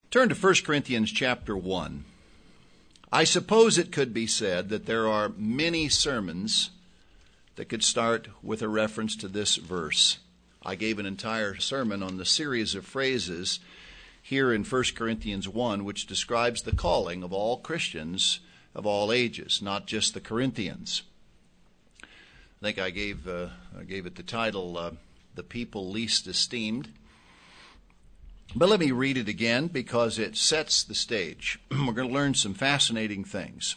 Turn to 1 Corinthians chapter 1. I suppose it could be said that there are many sermons that could start with a reference to this verse. I gave an entire sermon on the series of phrases here in 1 Corinthians 1, which describes the calling of all Christians of all ages, not just the Corinthians. I think I gave it the title, The People Least Esteemed. But let me read it again because it sets the stage. We're going to learn some fascinating things.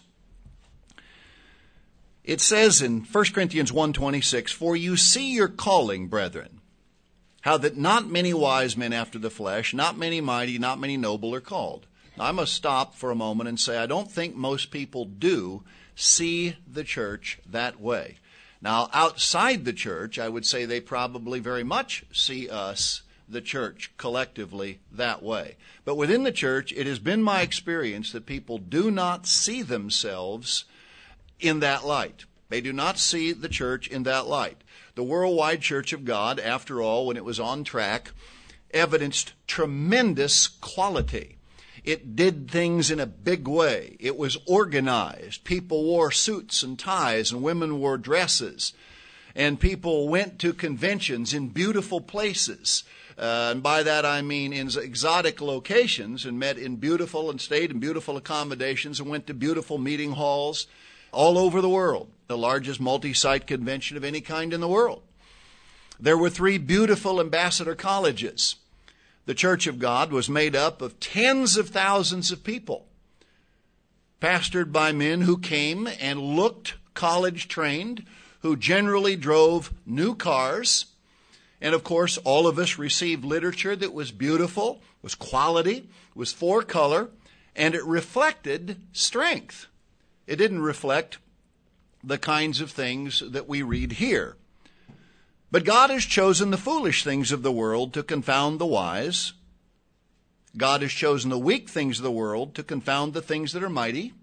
It says in 1 Corinthians 1:26, "For you see your calling, brethren, how that not many wise men after the flesh, not many mighty, not many noble are called." Now, I must stop for a moment and say I don't think most people do see the church that way. Now, outside the church, I would say they probably very much see us, the church, collectively that way. But within the church, it has been my experience that people do not see themselves in that light. They do not see the church in that light. The Worldwide Church of God, after all, when it was on track, evidenced tremendous quality. It did things in a big way. It was organized. People wore suits and ties, and women wore dresses. And people went to conventions in beautiful places. And by that I mean in exotic locations, and met in beautiful and stayed in beautiful accommodations and went to beautiful meeting halls all over the world, the largest multi-site convention of any kind in the world. There were 3 beautiful ambassador colleges. The Church of God was made up of tens of thousands of people, pastored by men who came and looked college trained, who generally drove new cars. And of course, all of us received literature that was beautiful, was quality, was 4 color, and it reflected strength. It didn't reflect the kinds of things that we read here. But God has chosen the foolish things of the world to confound the wise. God has chosen the weak things of the world to confound the things that are mighty.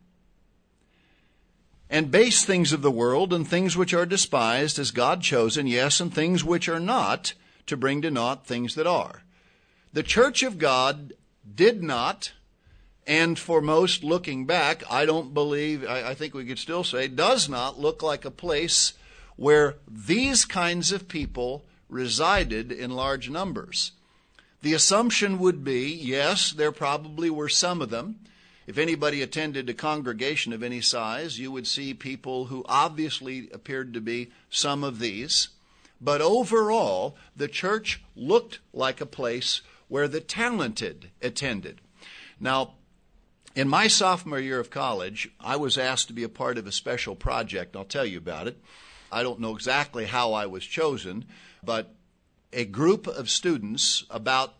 And base things of the world and things which are despised has God chosen, yes, and things which are not, to bring to naught things that are. The church of God did not, and for most looking back, I think we could still say, does not look like a place where these kinds of people resided in large numbers. The assumption would be, yes, there probably were some of them. If anybody attended a congregation of any size, you would see people who obviously appeared to be some of these. But overall, the church looked like a place where the talented attended. Now, in my sophomore year of college, I was asked to be a part of a special project. I'll tell you about it. I don't know exactly how I was chosen, but a group of students, about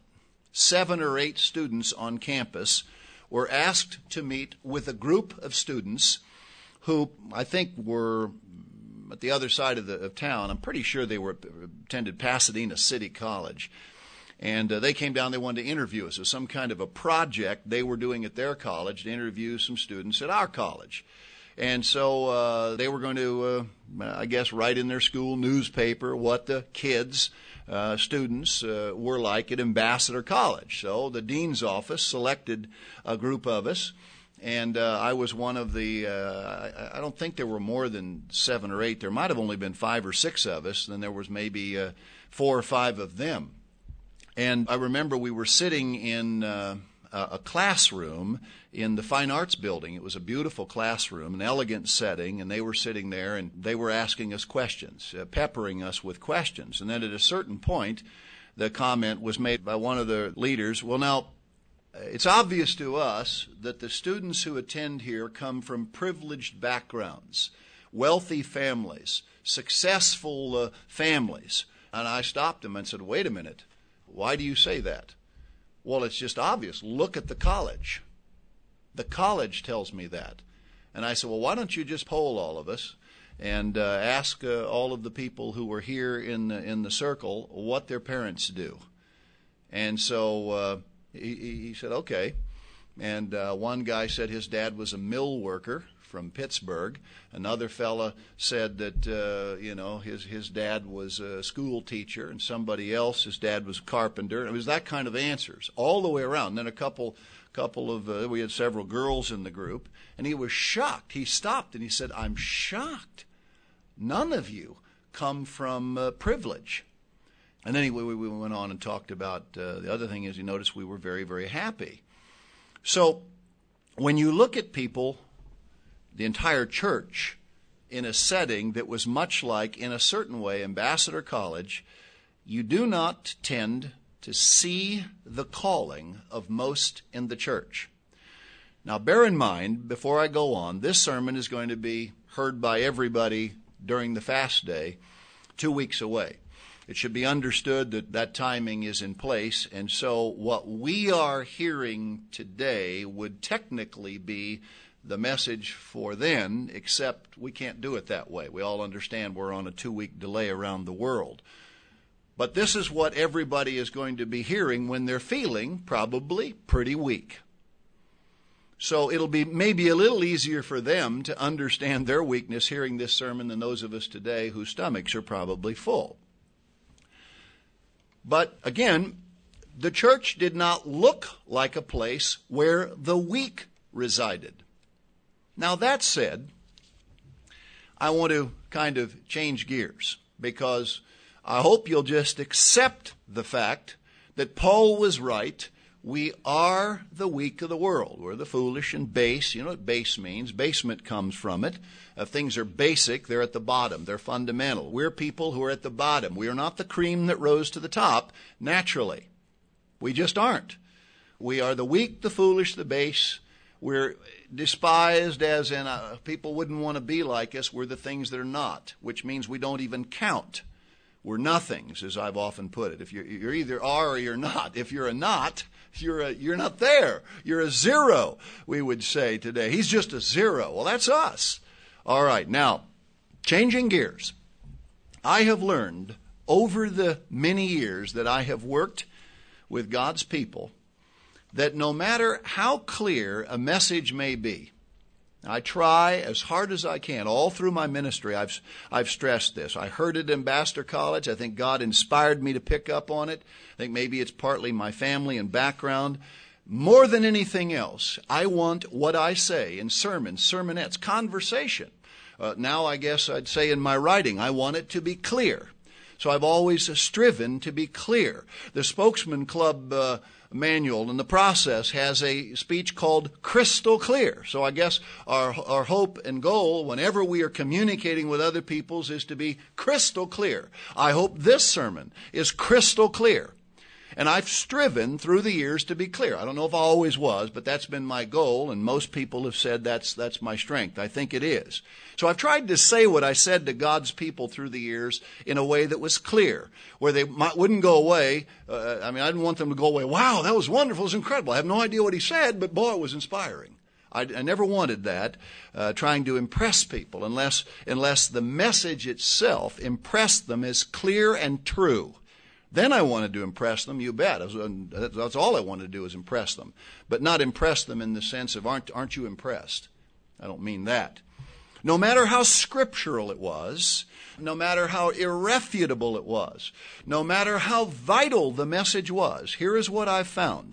7 or 8 students on campus, were asked to meet with a group of students who I think were at the other side of town. I'm pretty sure they attended Pasadena City College. And they came down, they wanted to interview us. It was some kind of a project they were doing at their college to interview some students at our college. And so they were going to, write in their school newspaper what the kids, students, were like at Ambassador College. So the dean's office selected a group of us, and I was one of the, I don't think there were more than 7 or 8. There might have only been 5 or 6 of us, and there was maybe 4 or 5 of them. And I remember we were sitting in a classroom in the Fine Arts Building. It was a beautiful classroom, an elegant setting, and they were sitting there, and they were asking us questions, peppering us with questions. And then at a certain point, the comment was made by one of the leaders, well, now, it's obvious to us that the students who attend here come from privileged backgrounds, wealthy families, successful families. And I stopped him and said, wait a minute, why do you say that? Well, it's just obvious. Look at the college. The college tells me that. And I said, well, why don't you just poll all of us and ask all of the people who were here in the circle what their parents do? And so he said, okay. And one guy said his dad was a mill worker from Pittsburgh. Another fella said that his dad was a school teacher, and somebody else, his dad was a carpenter. It was that kind of answers all the way around. And then a couple of we had several girls in the group, and he was shocked. He stopped and he said, "I'm shocked. None of you come from privilege." And then we went on and talked about the other thing is you notice we were very, very happy. So when you look at people, the entire church, in a setting that was much like, in a certain way, Ambassador College, you do not tend to see the calling of most in the church. Now, bear in mind, before I go on, this sermon is going to be heard by everybody during the fast day, 2 weeks away. It should be understood that that timing is in place, and so what we are hearing today would technically be the message for then, except we can't do it that way. We all understand we're on a 2-week delay around the world. But this is what everybody is going to be hearing when they're feeling probably pretty weak. So it'll be maybe a little easier for them to understand their weakness hearing this sermon than those of us today whose stomachs are probably full. But again, the church did not look like a place where the weak resided. Now that said, I want to kind of change gears because I hope you'll just accept the fact that Paul was right. We are the weak of the world. We're the foolish and base. You know what base means? Basement comes from it. If things are basic, they're at the bottom. They're fundamental. We're people who are at the bottom. We are not the cream that rose to the top naturally. We just aren't. We are the weak, the foolish, the base. We're despised as in people wouldn't want to be like us. We're the things that are not, which means we don't even count. We're nothings, as I've often put it. If you're either are or you're not. If you're a not, you're not there. You're a zero, we would say today. He's just a zero. Well, that's us. All right, now, changing gears. I have learned over the many years that I have worked with God's people that no matter how clear a message may be, I try as hard as I can. All through my ministry, I've stressed this. I heard it at Ambassador College. I think God inspired me to pick up on it. I think maybe it's partly my family and background. More than anything else, I want what I say in sermons, sermonettes, conversation. Now I guess I'd say in my writing, I want it to be clear. So I've always striven to be clear. The Spokesman Club manual and the process has a speech called crystal clear. So I guess our hope and goal whenever we are communicating with other peoples is to be crystal clear. I hope this sermon is crystal clear. And I've striven through the years to be clear. I don't know if I always was, but that's been my goal, and most people have said that's my strength. I think it is. So I've tried to say what I said to God's people through the years in a way that was clear, where they wouldn't go away. I didn't want them to go away, wow, that was wonderful, it was incredible. I have no idea what he said, but boy, it was inspiring. I never wanted that, trying to impress people, unless the message itself impressed them as clear and true. Then I wanted to impress them, you bet. That's all I wanted to do is impress them. But not impress them in the sense of, aren't you impressed? I don't mean that. No matter how scriptural it was, no matter how irrefutable it was, no matter how vital the message was, here is what I've found.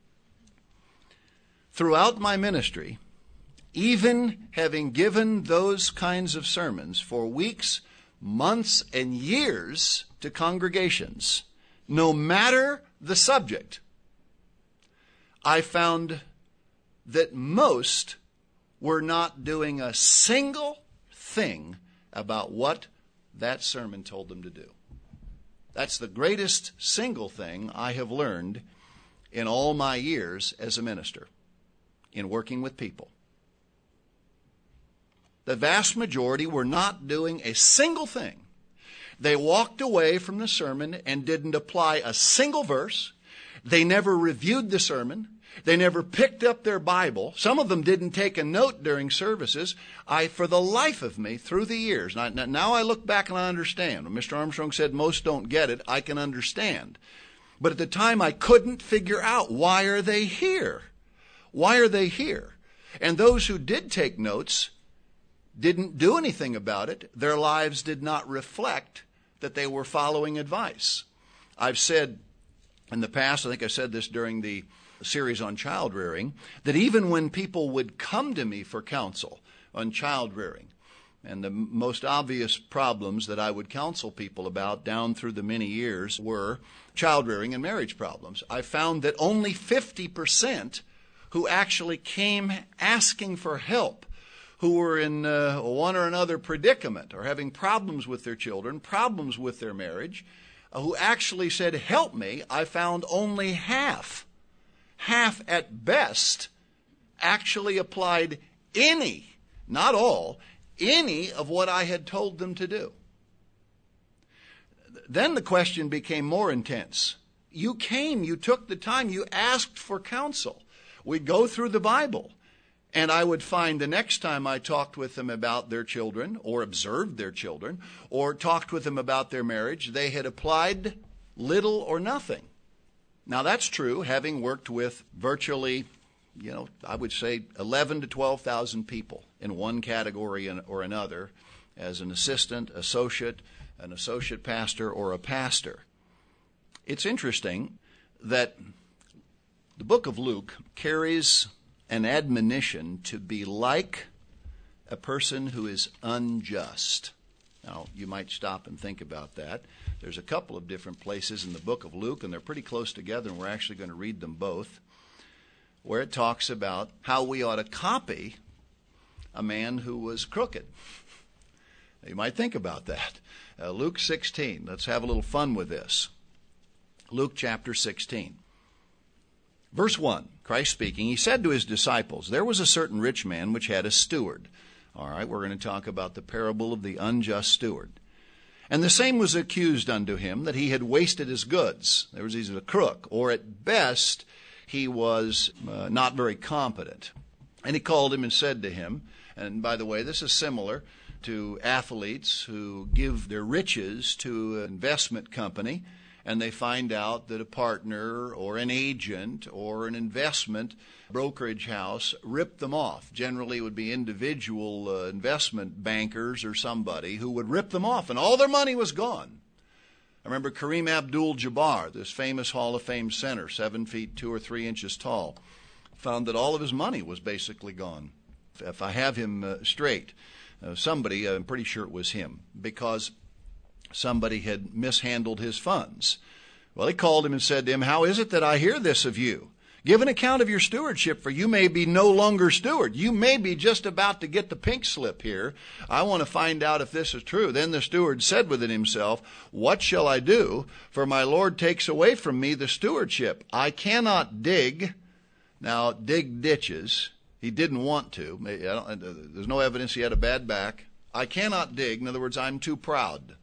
Throughout my ministry, even having given those kinds of sermons for weeks, months, and years to congregations, no matter the subject, I found that most were not doing a single thing about what that sermon told them to do. That's the greatest single thing I have learned in all my years as a minister, in working with people. The vast majority were not doing a single thing. They walked away from the sermon and didn't apply a single verse. They never reviewed the sermon. They never picked up their Bible. Some of them didn't take a note during services. For the life of me, through the years, now I look back and I understand. When Mr. Armstrong said most don't get it, I can understand. But at the time, I couldn't figure out, why are they here? Why are they here? And those who did take notes didn't do anything about it. Their lives did not reflect that they were following advice. I've said in the past, I think I said this during the series on child rearing, that even when people would come to me for counsel on child rearing, and the most obvious problems that I would counsel people about down through the many years were child rearing and marriage problems, I found that only 50% who actually came asking for help, who were in one or another predicament or having problems with their children, problems with their marriage, who actually said, help me, I found only half at best, actually applied any, not all, any of what I had told them to do. Then the question became more intense. You came, you took the time, you asked for counsel. We'd go through the Bible, and I would find the next time I talked with them about their children, or observed their children, or talked with them about their marriage, they had applied little or nothing. Now that's true, having worked with virtually, I would say 11 to 12,000 people in one category or another as an assistant, associate, an associate pastor, or a pastor. It's interesting that the book of Luke carries an admonition to be like a person who is unjust. Now, you might stop and think about that. There's a couple of different places in the book of Luke, and they're pretty close together, and we're actually going to read them both, where it talks about how we ought to copy a man who was crooked. You might think about that. Luke 16. Let's have a little fun with this. Luke chapter 16. Verse 1, Christ speaking, he said to his disciples, there was a certain rich man which had a steward. All right, we're going to talk about the parable of the unjust steward. And the same was accused unto him that he had wasted his goods. There was either a crook, or at best he was not very competent. And he called him and said to him, and by the way, this is similar to athletes who give their riches to an investment company, and they find out that a partner or an agent or an investment brokerage house ripped them off. Generally, it would be individual investment bankers or somebody who would rip them off, and all their money was gone. I remember Kareem Abdul-Jabbar, this famous Hall of Fame center, 7 feet 2 or 3 inches tall, found that all of his money was basically gone. If I have him straight, somebody, I'm pretty sure it was him, because somebody had mishandled his funds. Well, he called him and said to him, how is it that I hear this of you? Give an account of your stewardship, for you may be no longer steward. You may be just about to get the pink slip here. I want to find out if this is true. Then the steward said within himself, what shall I do? For my Lord takes away from me the stewardship. I cannot dig ditches. He didn't want to. There's no evidence he had a bad back. I cannot dig. In other words, I'm too proud.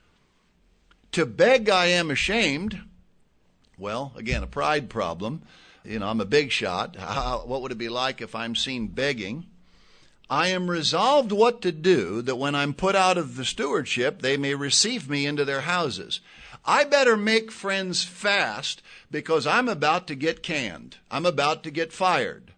To beg I am ashamed. Well, again, a pride problem. I'm a big shot. What would it be like if I'm seen begging? I am resolved what to do, that when I'm put out of the stewardship, they may receive me into their houses. I better make friends fast, because I'm about to get canned. I'm about to get fired.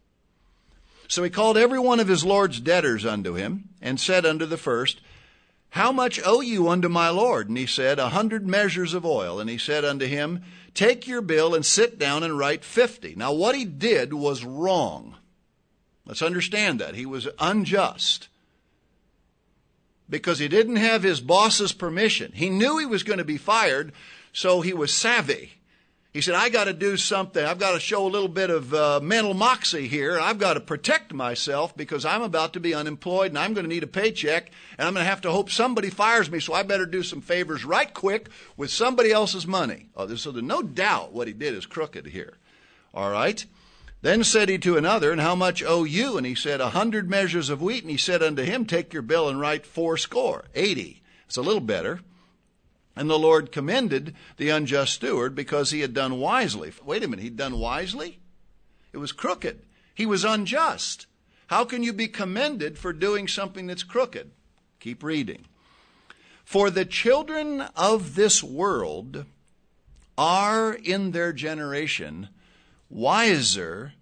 So he called every one of his Lord's debtors unto him, and said unto the first, how much owe you unto my Lord? And he said, 100 measures of oil. And he said unto him, take your bill and sit down and write 50. Now what he did was wrong. Let's understand that. He was unjust, because he didn't have his boss's permission. He knew he was going to be fired, so he was savvy. He said, I got to do something. I've got to show a little bit of mental moxie here. I've got to protect myself, because I'm about to be unemployed and I'm going to need a paycheck, and I'm going to have to hope somebody fires me, so I better do some favors right quick with somebody else's money. So there's no doubt what he did is crooked here. All right. Then said he to another, and how much owe you? And he said, 100 measures of wheat. And he said unto him, take your bill and write 80. It's a little better. And the Lord commended the unjust steward, because he had done wisely. Wait a minute, he'd done wisely? It was crooked. He was unjust. How can you be commended for doing something that's crooked? Keep reading. For the children of this world are in their generation wiser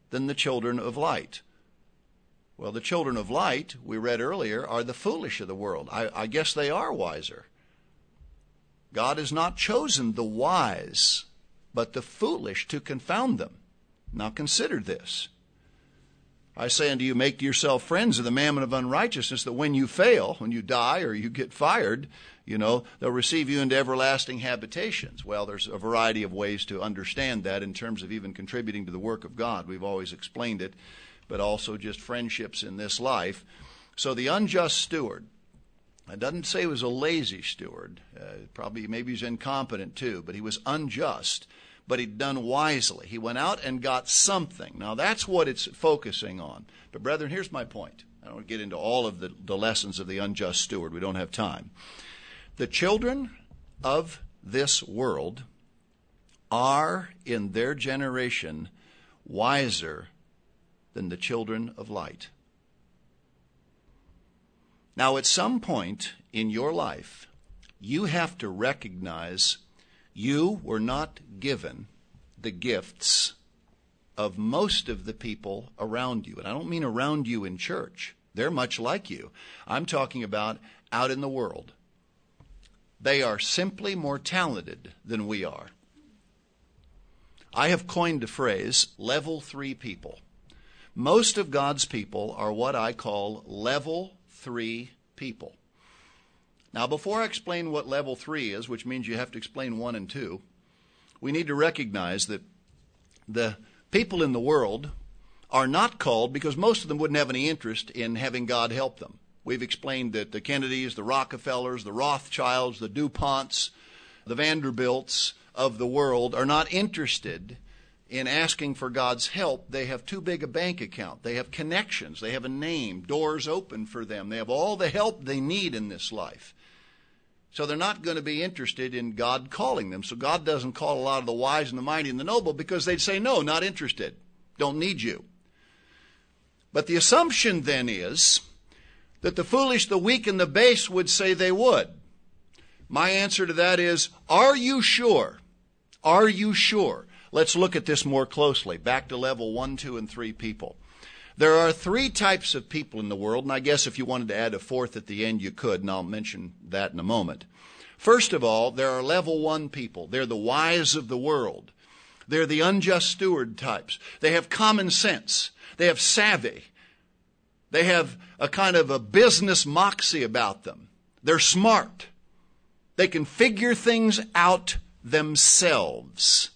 than the children of light. Well, the children of light, we read earlier, are the foolish of the world. I guess they are wiser. God has not chosen the wise, but the foolish to confound them. Now consider this. I say unto you, make to yourself friends of the mammon of unrighteousness, that when you fail, when you die or you get fired, they'll receive you into everlasting habitations. Well, there's a variety of ways to understand that in terms of even contributing to the work of God. We've always explained it, but also just friendships in this life. So the unjust steward, it doesn't say he was a lazy steward. Maybe he's incompetent too, but he was unjust. But he'd done wisely. He went out and got something. Now, that's what it's focusing on. But, brethren, here's my point. I don't want to get into all of the lessons of the unjust steward. We don't have time. The children of this world are, in their generation, wiser than the children of light. Now, at some point in your life, you have to recognize you were not given the gifts of most of the people around you. And I don't mean around you in church. They're much like you. I'm talking about out in the world. They are simply more talented than we are. I have coined the phrase, level 3 people. Most of God's people are what I call level 3 people. Now, before I explain what level 3 is, which means you have to explain 1 and 2, we need to recognize that the people in the world are not called because most of them wouldn't have any interest in having God help them. We've explained that the Kennedys, the Rockefellers, the Rothschilds, the DuPonts, the Vanderbilts of the world are not interested in asking for God's help. They have too big a bank account. They have connections. They have a name, doors open for them. They have all the help they need in this life. So they're not going to be interested in God calling them. So God doesn't call a lot of the wise and the mighty and the noble because they'd say, no, not interested. Don't need you. But the assumption then is that the foolish, the weak, and the base would say they would. My answer to that is, are you sure? Are you sure? Let's look at this more closely. Back to level 1, 2, and 3 people. There are 3 types of people in the world, and I guess if you wanted to add a 4th at the end, you could, and I'll mention that in a moment. First of all, there are level 1 people. They're the wise of the world. They're the unjust steward types. They have common sense. They have savvy. They have a kind of a business moxie about them. They're smart. They can figure things out themselves.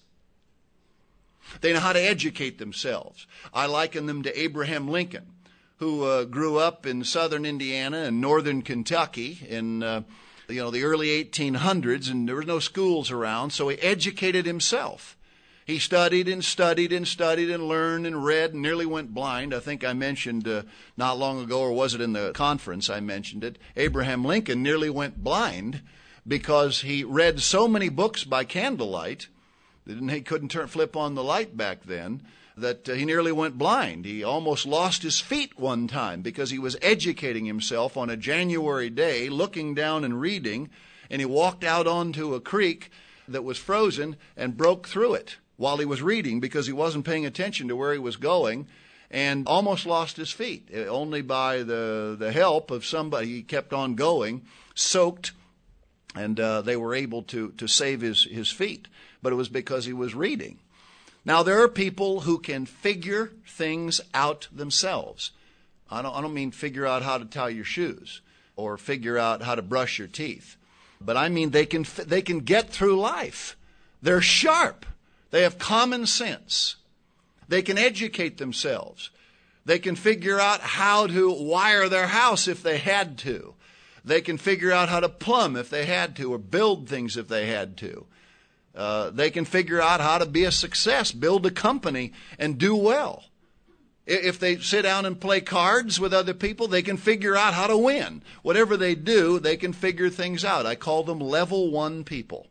They know how to educate themselves. I liken them to Abraham Lincoln, who grew up in southern Indiana and northern Kentucky in the early 1800s, and there were no schools around, so he educated himself. He studied and studied and studied and learned and read and nearly went blind. I think I mentioned not long ago, or was it in the conference I mentioned it, Abraham Lincoln nearly went blind because he read so many books by candlelight. He couldn't flip on the light back then, that he nearly went blind. He almost lost his feet one time because he was educating himself on a January day, looking down and reading, and he walked out onto a creek that was frozen and broke through it while he was reading because he wasn't paying attention to where he was going, and almost lost his feet. Only by the help of somebody, he kept on going, soaked, and they were able to save his feet. But it was because he was reading. Now, there are people who can figure things out themselves. I don't mean figure out how to tie your shoes or figure out how to brush your teeth. But I mean they can get through life. They're sharp. They have common sense. They can educate themselves. They can figure out how to wire their house if they had to. They can figure out how to plumb if they had to, or build things if they had to. They can figure out how to be a success, build a company, and do well. If they sit down and play cards with other people, they can figure out how to win. Whatever they do, they can figure things out. I call them level 1 people.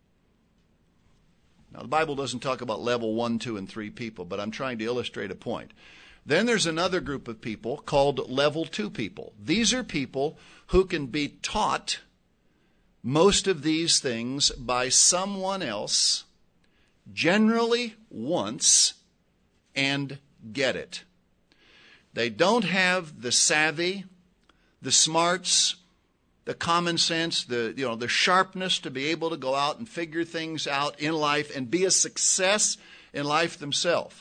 Now, the Bible doesn't talk about level 1, 2, and 3 people, but I'm trying to illustrate a point. Then there's another group of people called level 2 people. These are people who can be taught most of these things by someone else, generally once, and get it. They don't have the savvy, the smarts, the common sense, the sharpness to be able to go out and figure things out in life and be a success in life themselves.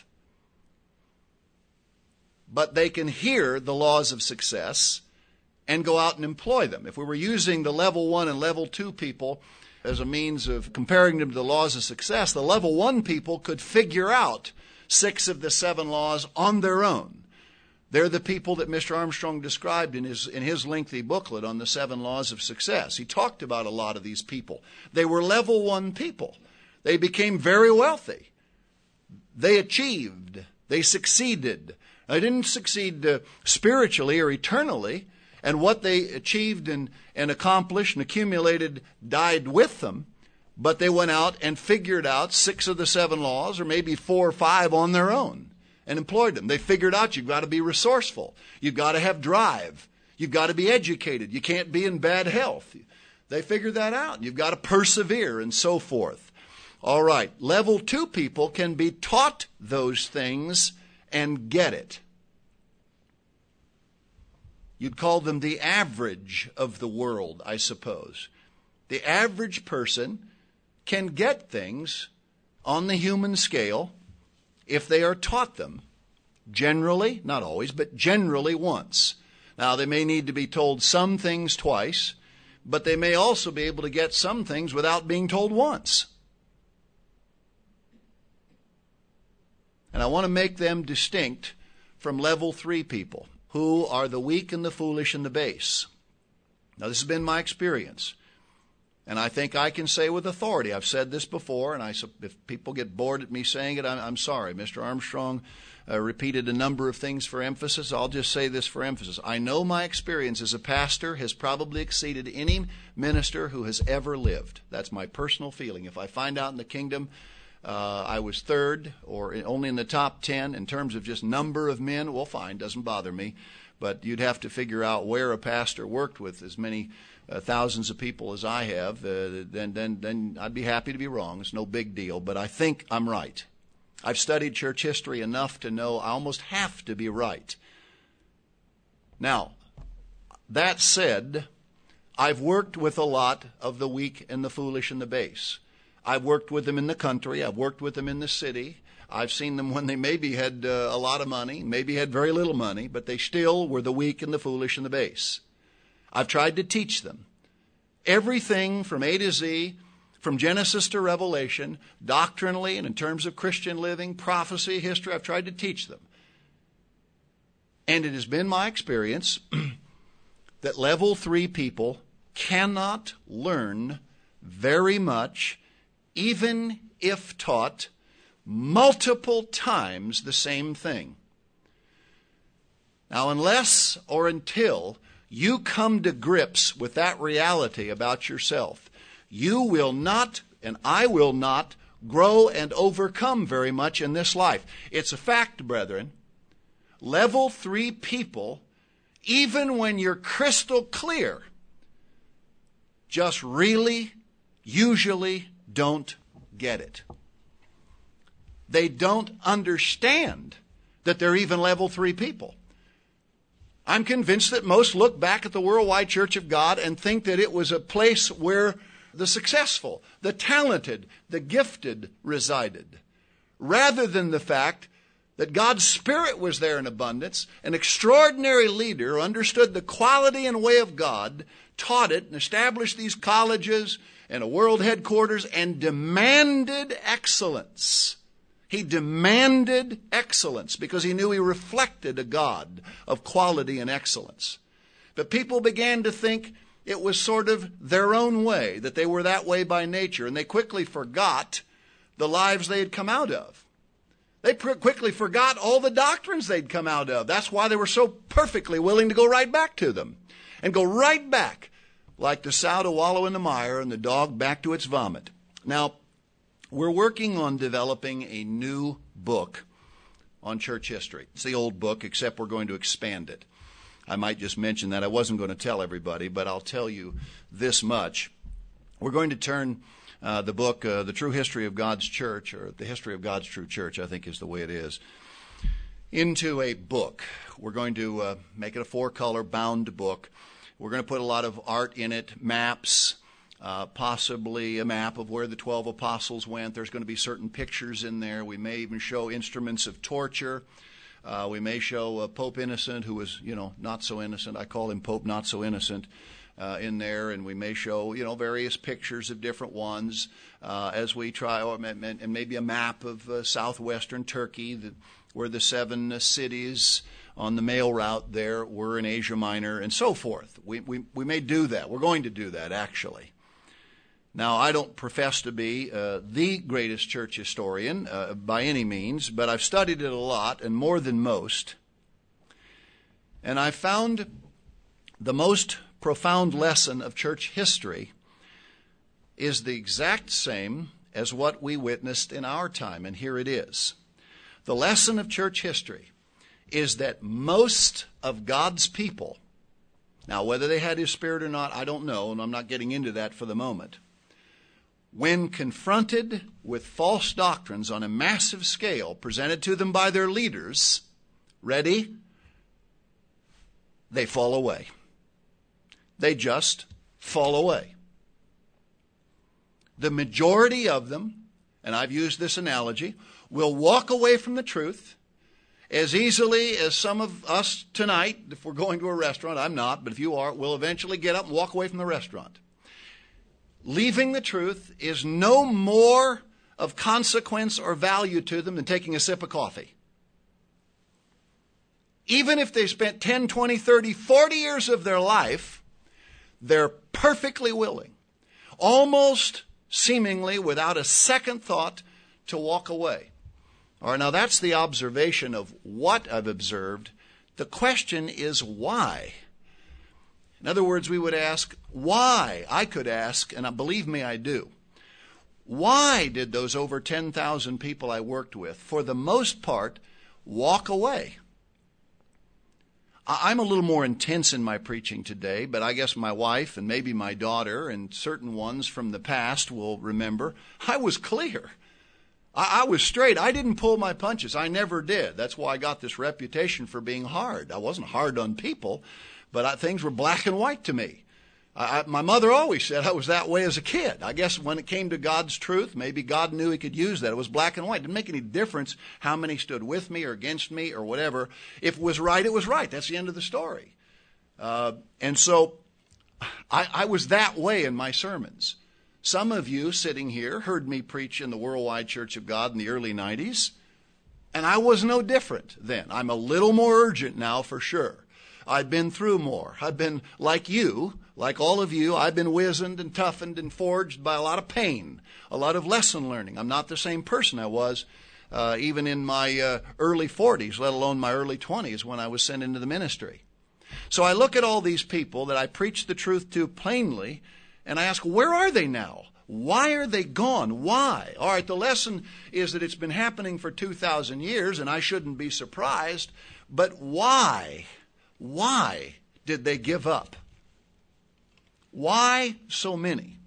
But they can hear the laws of success and go out and employ them. If we were using the level 1 and level 2 people as a means of comparing them to the laws of success, the level 1 people could figure out 6 of the 7 laws on their own. They're the people that Mr. Armstrong described in his lengthy booklet on the 7 laws of success. He talked about a lot of these people. They were level 1 people. They became very wealthy. They achieved. They succeeded. They didn't succeed spiritually or eternally, and what they achieved and accomplished and accumulated died with them, but they went out and figured out 6 of the 7 laws, or maybe 4 or 5 on their own, and employed them. They figured out you've got to be resourceful. You've got to have drive. You've got to be educated. You can't be in bad health. They figured that out. You've got to persevere and so forth. All right, level 2 people can be taught those things and get it. You'd call them the average of the world, I suppose. The average person can get things on the human scale if they are taught them. Generally, not always, but generally once. Now, they may need to be told some things twice, but they may also be able to get some things without being told once. And I want to make them distinct from level 3 people, who are the weak and the foolish and the base. Now, this has been my experience. And I think I can say with authority, I've said this before, and if people get bored at me saying it, I'm sorry. Mr. Armstrong repeated a number of things for emphasis. I'll just say this for emphasis. I know my experience as a pastor has probably exceeded any minister who has ever lived. That's my personal feeling. If I find out in the kingdom I was third or only in the top 10 in terms of just number of men, well, fine, doesn't bother me. But you'd have to figure out where a pastor worked with as many thousands of people as I have. Then I'd be happy to be wrong. It's no big deal. But I think I'm right. I've studied church history enough to know I almost have to be right. Now, that said, I've worked with a lot of the weak and the foolish and the base. I've worked with them in the country. I've worked with them in the city. I've seen them when they maybe had a lot of money, maybe had very little money, but they still were the weak and the foolish and the base. I've tried to teach them everything from A to Z, from Genesis to Revelation, doctrinally and in terms of Christian living, prophecy, history. I've tried to teach them. And it has been my experience that level 3 people cannot learn very much, even if taught multiple times the same thing. Now, unless or until you come to grips with that reality about yourself, you will not, and I will not, grow and overcome very much in this life. It's a fact, brethren. Level 3 people, even when you're crystal clear, just really, usually don't get it. They don't understand that they're even level 3 people. I'm convinced that most look back at the Worldwide Church of God and think that it was a place where the successful, the talented, the gifted resided, rather than the fact that God's Spirit was there in abundance. An extraordinary leader who understood the quality and way of God, taught it and established these colleges and a world headquarters and demanded excellence. He demanded excellence because he knew he reflected a God of quality and excellence. But people began to think it was sort of their own way, that they were that way by nature, and they quickly forgot the lives they had come out of. They quickly forgot all the doctrines they'd come out of. That's why they were so perfectly willing to go right back to them and go right back, like the sow to wallow in the mire and the dog back to its vomit. Now, we're working on developing a new book on church history. It's the old book, except we're going to expand it. I might just mention that. I wasn't going to tell everybody, but I'll tell you this much. We're going to turn the book, The True History of God's Church, or The History of God's True Church, I think is the way it is, into a book. We're going to make it a 4-color bound book. We're going to put a lot of art in it, maps, possibly a map of where the 12 apostles went. There's going to be certain pictures in there. We may even show instruments of torture. We may show Pope Innocent, who was, not so innocent. I call him Pope Not So Innocent in there. And we may show, various pictures of different ones as we try, and maybe a map of southwestern Turkey, where the 7 cities on the mail route there were in Asia Minor, and so forth. We may do that. We're going to do that, actually. Now, I don't profess to be the greatest church historian by any means, but I've studied it a lot, and more than most. And I found the most profound lesson of church history is the exact same as what we witnessed in our time, and here it is. The lesson of church history is that most of God's people, now whether they had His Spirit or not, I don't know, and I'm not getting into that for the moment, when confronted with false doctrines on a massive scale presented to them by their leaders, ready? They fall away. They just fall away. The majority of them, and I've used this analogy, will walk away from the truth as easily as some of us tonight, if we're going to a restaurant, I'm not, but if you are, will eventually get up and walk away from the restaurant. Leaving the truth is no more of consequence or value to them than taking a sip of coffee. Even if they spent 10, 20, 30, 40 years of their life, they're perfectly willing, almost seemingly without a second thought, to walk away. All right, now that's the observation of what I've observed. The question is why? In other words, we would ask, why? I could ask, and believe me, I do. Why did those over 10,000 people I worked with, for the most part, walk away? I'm a little more intense in my preaching today, but I guess my wife and maybe my daughter and certain ones from the past will remember. I was clear. I was straight. I didn't pull my punches. I never did. That's why I got this reputation for being hard. I wasn't hard on people, but things were black and white to me. My mother always said I was that way as a kid. I guess when it came to God's truth, maybe God knew He could use that. It was black and white. It didn't make any difference how many stood with me or against me or whatever. If it was right, it was right. That's the end of the story. And so I was that way in my sermons. Some of you sitting here heard me preach in the Worldwide Church of God in the early 90s, and I was no different then. I'm a little more urgent now for sure. I've been through more. I've been like you, like all of you, I've been wizened and toughened and forged by a lot of pain, a lot of lesson learning. I'm not the same person I was even in my early 40s, let alone my early 20s when I was sent into the ministry. So I look at all these people that I preach the truth to plainly, and I ask, where are they now? Why are they gone? Why? All right, the lesson is that it's been happening for 2,000 years, and I shouldn't be surprised. But why? Why did they give up? Why so many?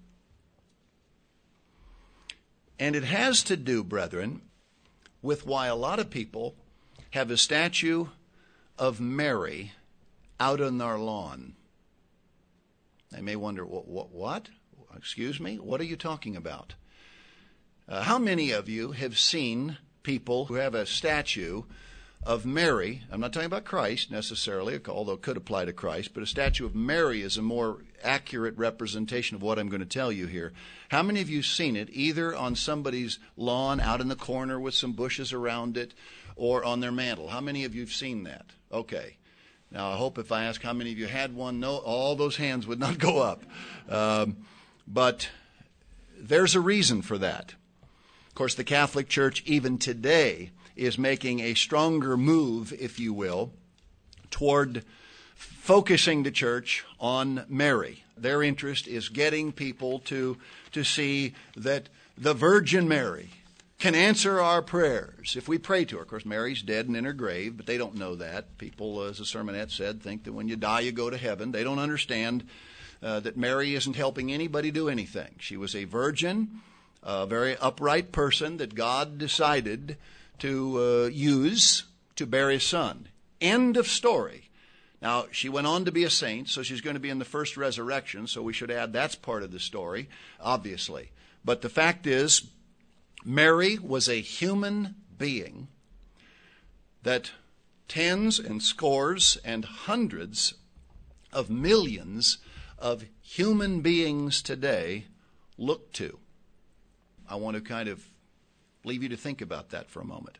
And it has to do, brethren, with why a lot of people have a statue of Mary out on our lawn. They may wonder, what? Excuse me? What are you talking about? How many of you have seen people who have a statue of Mary? I'm not talking about Christ necessarily, although it could apply to Christ, but a statue of Mary is a more accurate representation of what I'm going to tell you here. How many of you have seen it either on somebody's lawn out in the corner with some bushes around it or on their mantle? How many of you have seen that? Okay. Now, I hope if I ask how many of you had one, no, all those hands would not go up. But there's a reason for that. Of course, the Catholic Church, even today, is making a stronger move, if you will, toward focusing the church on Mary. Their interest is getting people to see that the Virgin Mary can answer our prayers if we pray to her. Of course, Mary's dead and in her grave, but they don't know that. People, as the sermonette said, think that when you die, you go to heaven. They don't understand that Mary isn't helping anybody do anything. She was a virgin, a very upright person that God decided to use to bear his son. End of story. Now, she went on to be a saint, so she's going to be in the first resurrection, so we should add that's part of the story, obviously. But the fact is, Mary was a human being that tens and scores and hundreds of millions of human beings today look to. I want to kind of leave you to think about that for a moment.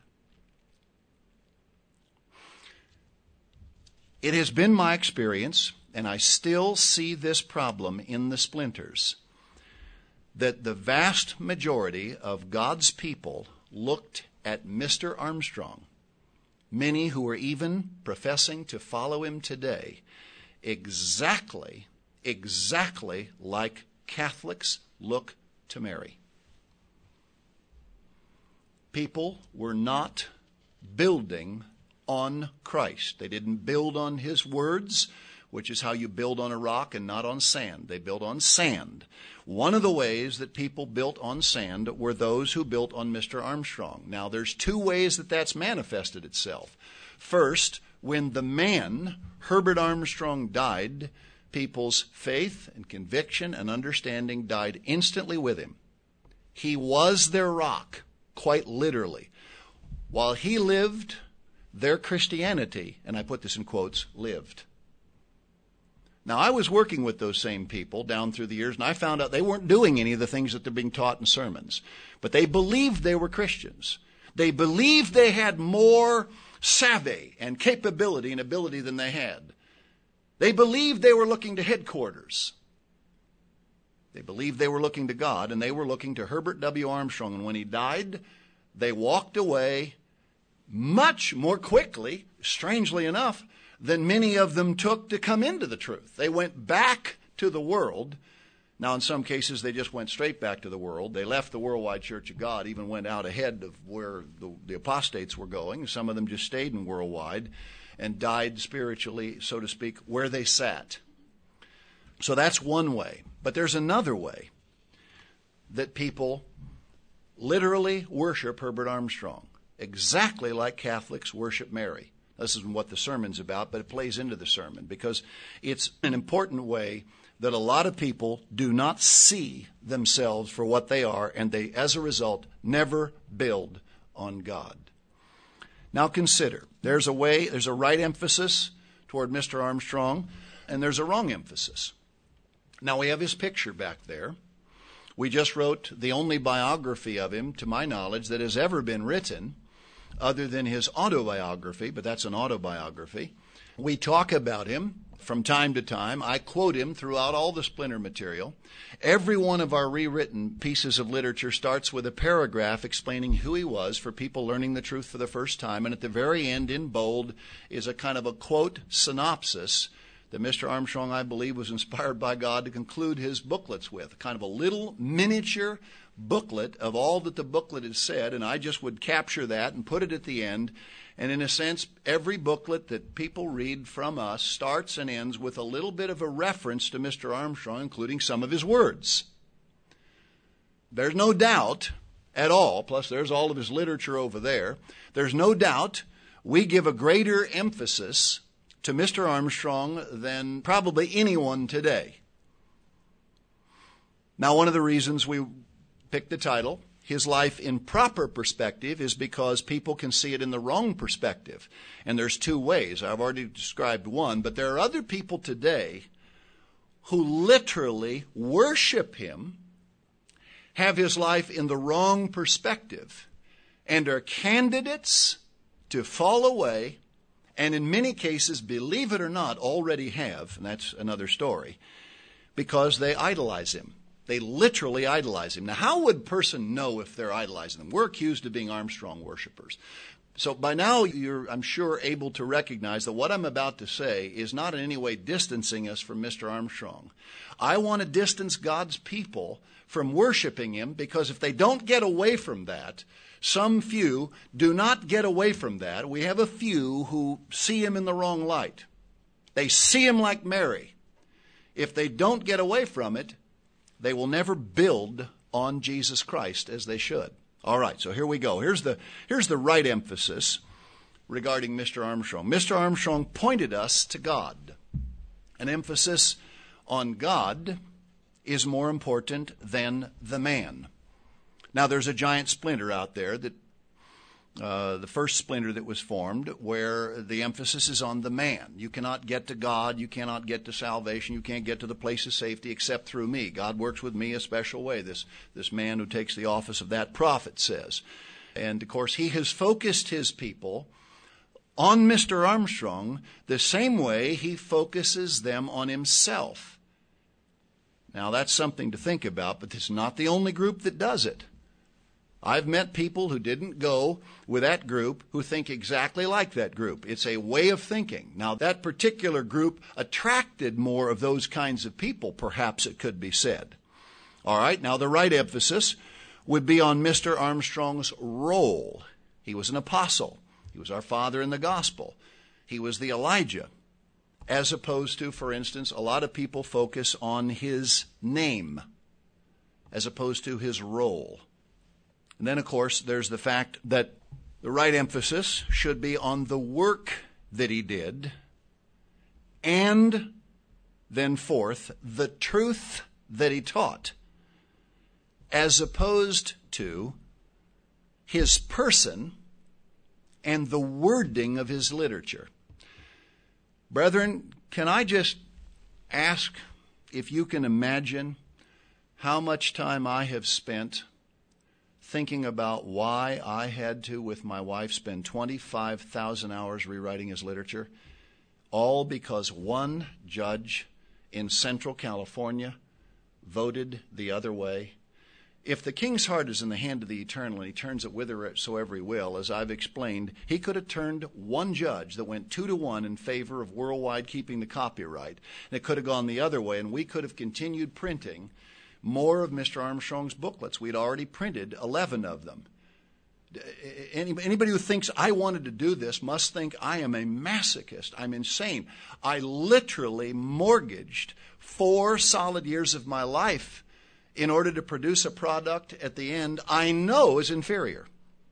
It has been my experience, and I still see this problem in the splinters, that the vast majority of God's people looked at Mr. Armstrong, many who are even professing to follow him today, exactly like Catholics look to Mary. People were not building on Christ. They didn't build on his words, which is how you build on a rock and not on sand. They built on sand. One of the ways that people built on sand were those who built on Mr. Armstrong. Now, there's two ways that that's manifested itself. First, when the man, Herbert Armstrong, died, people's faith and conviction and understanding died instantly with him. He was their rock, quite literally. While he lived, their Christianity, and I put this in quotes, lived. Now, I was working with those same people down through the years, and I found out they weren't doing any of the things that they're being taught in sermons. But they believed they were Christians. They believed they had more savvy and capability and ability than they had. They believed they were looking to headquarters. They believed they were looking to God, and they were looking to Herbert W. Armstrong. And when he died, they walked away much more quickly, strangely enough, than many of them took to come into the truth. They went back to the world. Now, in some cases, they just went straight back to the world. They left the Worldwide Church of God, even went out ahead of where the apostates were going. Some of them just stayed in Worldwide and died spiritually, so to speak, where they sat. So that's one way. But there's another way that people literally worship Herbert Armstrong, exactly like Catholics worship Mary. This isn't what the sermon's about, but it plays into the sermon because it's an important way that a lot of people do not see themselves for what they are, and they, as a result, never build on God. Now consider, there's a right emphasis toward Mr. Armstrong, and there's a wrong emphasis. Now we have his picture back there. We just wrote the only biography of him, to my knowledge, that has ever been written, other than his autobiography, but that's an autobiography. We talk about him from time to time. I quote him throughout all the Splinter material. Every one of our rewritten pieces of literature starts with a paragraph explaining who he was for people learning the truth for the first time, and at the very end, in bold, is a kind of a quote synopsis that Mr. Armstrong, I believe, was inspired by God to conclude his booklets with, kind of a little miniature booklet of all that the booklet had said, and I just would capture that and put it at the end. And in a sense, every booklet that people read from us starts and ends with a little bit of a reference to Mr. Armstrong, including some of his words. There's no doubt at all, plus there's all of his literature over there, there's no doubt we give a greater emphasis to Mr. Armstrong than probably anyone today. Now, one of the reasons we picked the title, His Life in Proper Perspective, is because people can see it in the wrong perspective. And there's two ways. I've already described one, but there are other people today who literally worship him, have his life in the wrong perspective, and are candidates to fall away, and in many cases, believe it or not, already have, and that's another story, because they idolize him. They literally idolize him. Now, how would a person know if they're idolizing him? We're accused of being Armstrong worshipers. So by now, you're, I'm sure, able to recognize that what I'm about to say is not in any way distancing us from Mr. Armstrong. I want to distance God's people from worshiping him, because if they don't get away from that, some few do not get away from that. We have a few who see him in the wrong light. They see him like Mary. If they don't get away from it, they will never build on Jesus Christ as they should. All right, so here we go. Here's the right emphasis. regarding Mr. Armstrong. Mr. Armstrong pointed us to God. An emphasis on God is more important than the man. Now, there's a giant splinter out there, that the first splinter that was formed, where the emphasis is on the man. You cannot get to God. You cannot get to salvation. You can't get to the place of safety except through me. God works with me a special way, this man who takes the office of that prophet says. And, of course, he has focused his people on Mr. Armstrong the same way he focuses them on himself. Now, that's something to think about, but it's not the only group that does it. I've met people who didn't go with that group who think exactly like that group. It's a way of thinking. Now, that particular group attracted more of those kinds of people, perhaps it could be said. All right, now the right emphasis would be on Mr. Armstrong's role. He was an apostle. He was our father in the gospel. He was the Elijah. As opposed to, for instance, a lot of people focus on his name as opposed to his role. And then, of course, there's the fact that the right emphasis should be on the work that he did, and then fourth, the truth that he taught, as opposed to his person and the wording of his literature. Brethren, can I just ask if you can imagine how much time I have spent thinking about why I had to, with my wife, spend 25,000 hours rewriting his literature, all because one judge in Central California voted the other way. If the king's heart is in the hand of the eternal, and he turns it whithersoever he will, as I've explained, he could have turned one judge that went 2-1 in favor of worldwide keeping the copyright. And it could have gone the other way, and we could have continued printing more of Mr. Armstrong's booklets. We'd already printed 11 of them. Anybody who thinks I wanted to do this must think I am a masochist. I'm insane. I literally mortgaged 4 solid years of my life in order to produce a product at the end I know is inferior.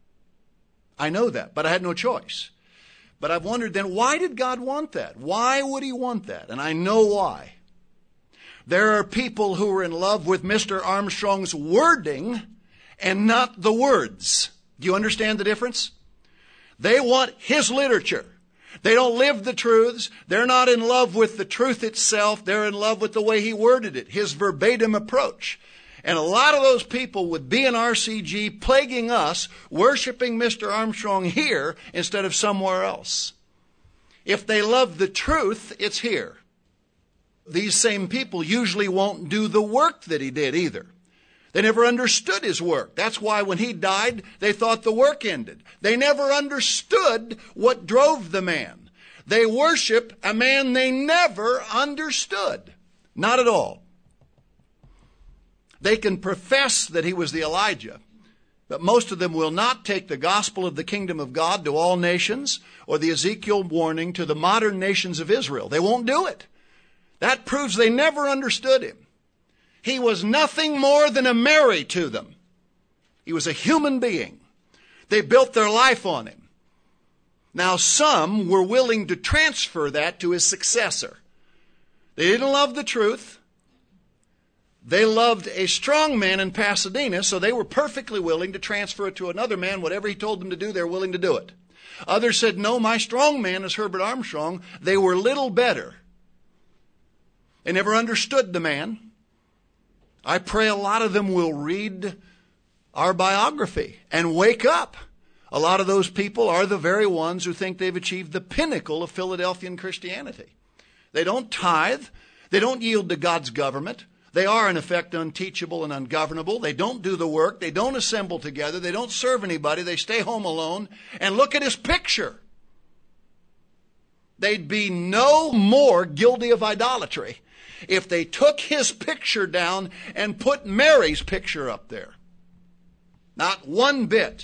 I know that, but I had no choice. But I've wondered then, why did God want that? Why would he want that? And I know why. There are people who are in love with Mr. Armstrong's wording and not the words. Do you understand the difference? They want his literature. They don't live the truths. They're not in love with the truth itself. They're in love with the way he worded it, his verbatim approach. And a lot of those people would be in RCG plaguing us, worshiping Mr. Armstrong here instead of somewhere else. If they love the truth, it's here. These same people usually won't do the work that he did either. They never understood his work. That's why when he died, they thought the work ended. They never understood what drove the man. They worship a man they never understood. Not at all. They can profess that he was the Elijah, but most of them will not take the gospel of the kingdom of God to all nations or the Ezekiel warning to the modern nations of Israel. They won't do it. That proves they never understood him. He was nothing more than a Mary to them. He was a human being. They built their life on him. Now, some were willing to transfer that to his successor. They didn't love the truth. They loved a strong man in Pasadena, so they were perfectly willing to transfer it to another man. Whatever he told them to do, they're willing to do it. Others said, no, my strong man is Herbert Armstrong. They were little better. They never understood the man. I pray a lot of them will read our biography and wake up. A lot of those people are the very ones who think they've achieved the pinnacle of Philadelphian Christianity. They don't tithe. They don't yield to God's government. They are, in effect, unteachable and ungovernable. They don't do the work. They don't assemble together. They don't serve anybody. They stay home alone. And look at his picture. They'd be no more guilty of idolatry if they took his picture down and put Mary's picture up there. Not one bit.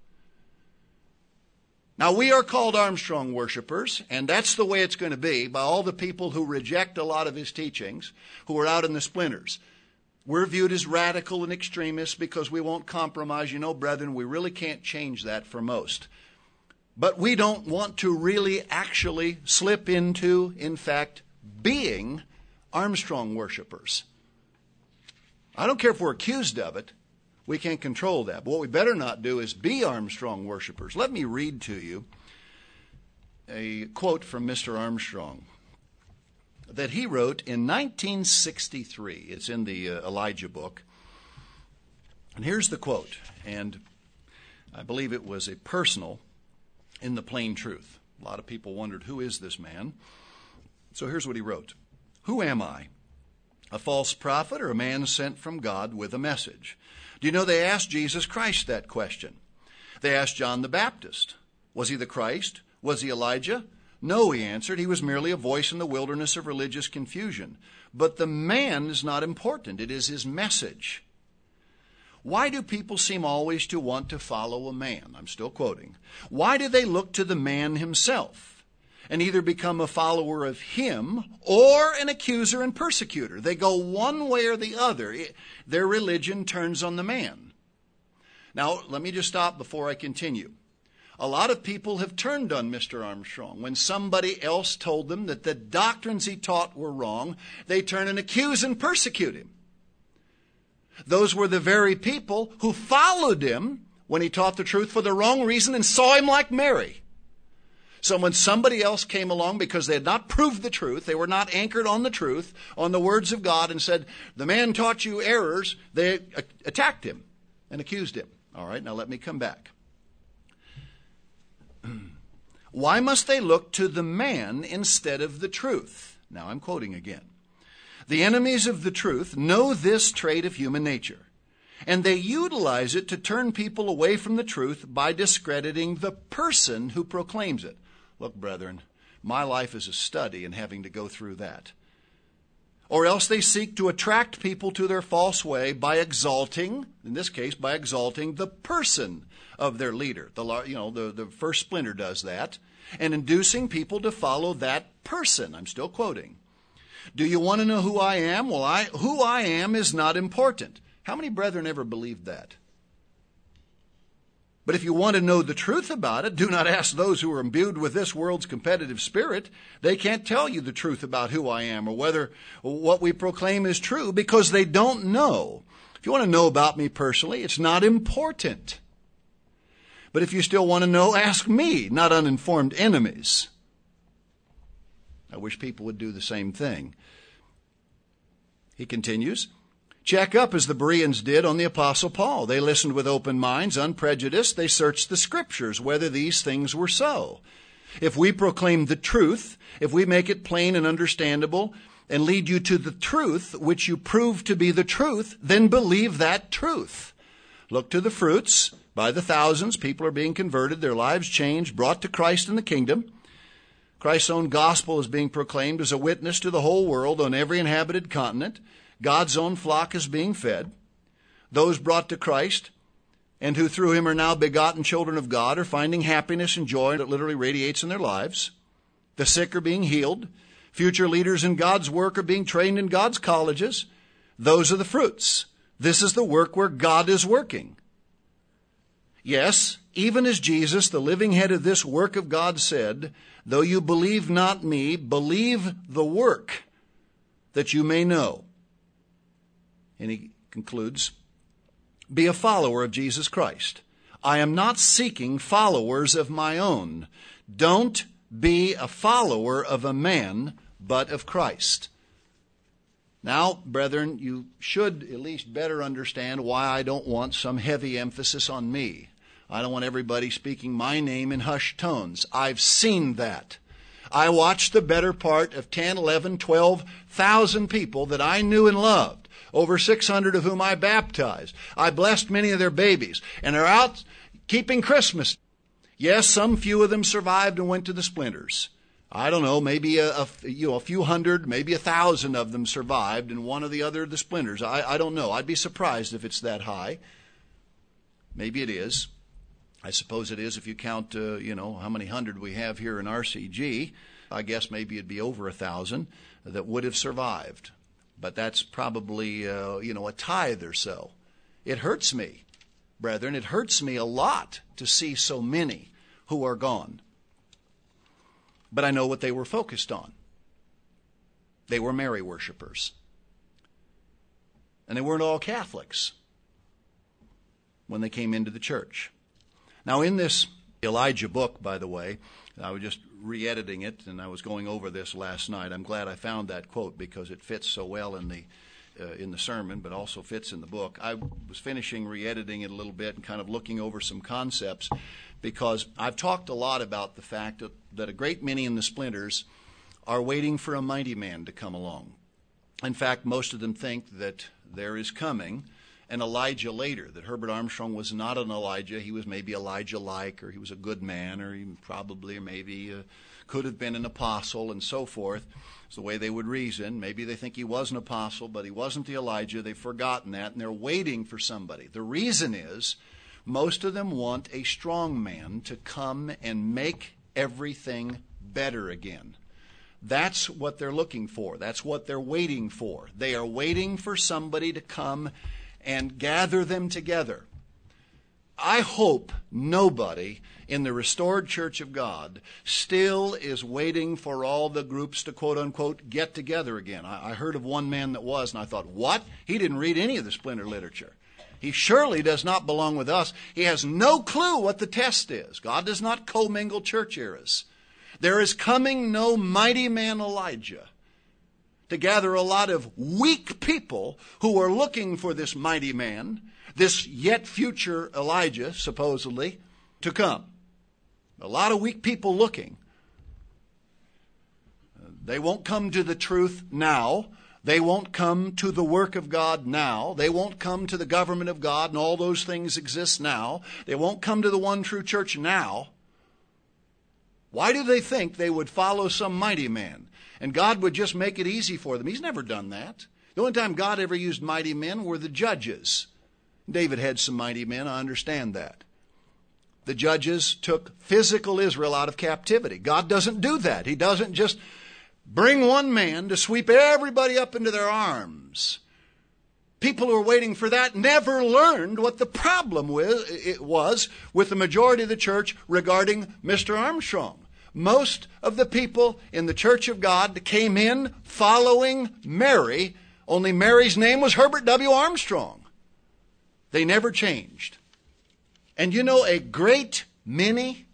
Now, we are called Armstrong worshipers, and that's the way it's going to be by all the people who reject a lot of his teachings, who are out in the splinters. We're viewed as radical and extremists because we won't compromise. You know, brethren, we really can't change that for most. But we don't want to really actually slip into, in fact, being Armstrong worshipers. I don't care if we're accused of it. We can't control that. But what we better not do is be Armstrong worshipers. Let me read to you a quote from Mr. Armstrong that he wrote in 1963. It's in the Elijah book. And here's the quote, and I believe it was a personal in the Plain Truth. A lot of people wondered, who is this man? So here's what he wrote. Who am I? A false prophet or a man sent from God with a message? Do you know they asked Jesus Christ that question? They asked John the Baptist. Was he the Christ? Was he Elijah? No, he answered. He was merely a voice in the wilderness of religious confusion. But the man is not important. It is his message. Why do people seem always to want to follow a man? I'm still quoting. Why do they look to the man himself and either become a follower of him or an accuser and persecutor? They go one way or the other. Their religion turns on the man. Now, let me just stop before I continue. A lot of people have turned on Mr. Armstrong. When somebody else told them that the doctrines he taught were wrong, they turn and accuse and persecute him. Those were the very people who followed him when he taught the truth for the wrong reason and saw him like Mary. So when somebody else came along because they had not proved the truth, they were not anchored on the truth, on the words of God, and said, the man taught you errors, they attacked him and accused him. All right, now let me come back. Why must they look to the man instead of the truth? Now I'm quoting again. The enemies of the truth know this trait of human nature, and they utilize it to turn people away from the truth by discrediting the person who proclaims it. Look, brethren, my life is a study in having to go through that. Or else they seek to attract people to their false way by exalting, in this case, by exalting the person of their leader. The first splinter does that, and inducing people to follow that person. I'm still quoting. Do you want to know who I am? Well, who I am is not important. How many brethren ever believed that? But if you want to know the truth about it, do not ask those who are imbued with this world's competitive spirit. They can't tell you the truth about who I am or whether what we proclaim is true because they don't know. If you want to know about me personally, it's not important. But if you still want to know, ask me, not uninformed enemies. I wish people would do the same thing. He continues, check up as the Bereans did on the Apostle Paul. They listened with open minds, unprejudiced. They searched the Scriptures, whether these things were so. If we proclaim the truth, if we make it plain and understandable, and lead you to the truth, which you prove to be the truth, then believe that truth. Look to the fruits. By the thousands, people are being converted, their lives changed, brought to Christ in the kingdom. Christ's own gospel is being proclaimed as a witness to the whole world on every inhabited continent. God's own flock is being fed. Those brought to Christ and who through him are now begotten children of God are finding happiness and joy that literally radiates in their lives. The sick are being healed. Future leaders in God's work are being trained in God's colleges. Those are the fruits. This is the work where God is working. Yes, even as Jesus, the living head of this work of God, said, though you believe not me, believe the work, that you may know. And he concludes, be a follower of Jesus Christ. I am not seeking followers of my own. Don't be a follower of a man, but of Christ. Now, brethren, you should at least better understand why I don't want some heavy emphasis on me. I don't want everybody speaking my name in hushed tones. I've seen that. I watched the better part of 10, 11, 12,000 people that I knew and loved, over 600 of whom I baptized. I blessed many of their babies, and they're out keeping Christmas. Yes, some few of them survived and went to the splinters. I don't know, maybe a few hundred, maybe 1,000 of them survived, and one or the other of the splinters. I don't know. I'd be surprised if it's that high. Maybe it is. I suppose it is if you count, how many hundred we have here in RCG. I guess maybe it'd be over 1,000 that would have survived. But that's probably, a tithe or so. It hurts me, brethren. It hurts me a lot to see so many who are gone. But I know what they were focused on. They were Mary worshipers. And they weren't all Catholics when they came into the church. Now, in this Elijah book, by the way, I was just re-editing it, and I was going over this last night. I'm glad I found that quote because it fits so well in the sermon, but also fits in the book. I was finishing re-editing it a little bit and kind of looking over some concepts because I've talked a lot about the fact that a great many in the splinters are waiting for a mighty man to come along. In fact, most of them think that there is coming an Elijah later, that Herbert Armstrong was not an Elijah. He was maybe Elijah-like, or he was a good man, or he probably or maybe could have been an apostle, and so forth. It's the way they would reason. Maybe they think he was an apostle, but he wasn't the Elijah. They've forgotten that, and they're waiting for somebody. The reason is most of them want a strong man to come and make everything better again. That's what they're looking for. That's what they're waiting for. They are waiting for somebody to come and gather them together. I hope nobody in the restored Church of God still is waiting for all the groups to, quote unquote, get together again. I heard of one man that was, and I thought, what? He didn't read any of the splinter literature. He surely does not belong with us. He has no clue what the test is. God does not commingle church eras. There is coming no mighty man Elijah to gather a lot of weak people who are looking for this mighty man, this yet future Elijah, supposedly, to come. A lot of weak people looking. They won't come to the truth now. They won't come to the work of God now. They won't come to the government of God, and all those things exist now. They won't come to the one true church now. Why do they think they would follow some mighty man? And God would just make it easy for them. He's never done that. The only time God ever used mighty men were the judges. David had some mighty men, I understand that. The judges took physical Israel out of captivity. God doesn't do that. He doesn't just bring one man to sweep everybody up into their arms. People who are waiting for that never learned what the problem was with the majority of the church regarding Mr. Armstrong. Most of the people in the Church of God came in following Mary, only Mary's name was Herbert W. Armstrong. They never changed. And you know, a great many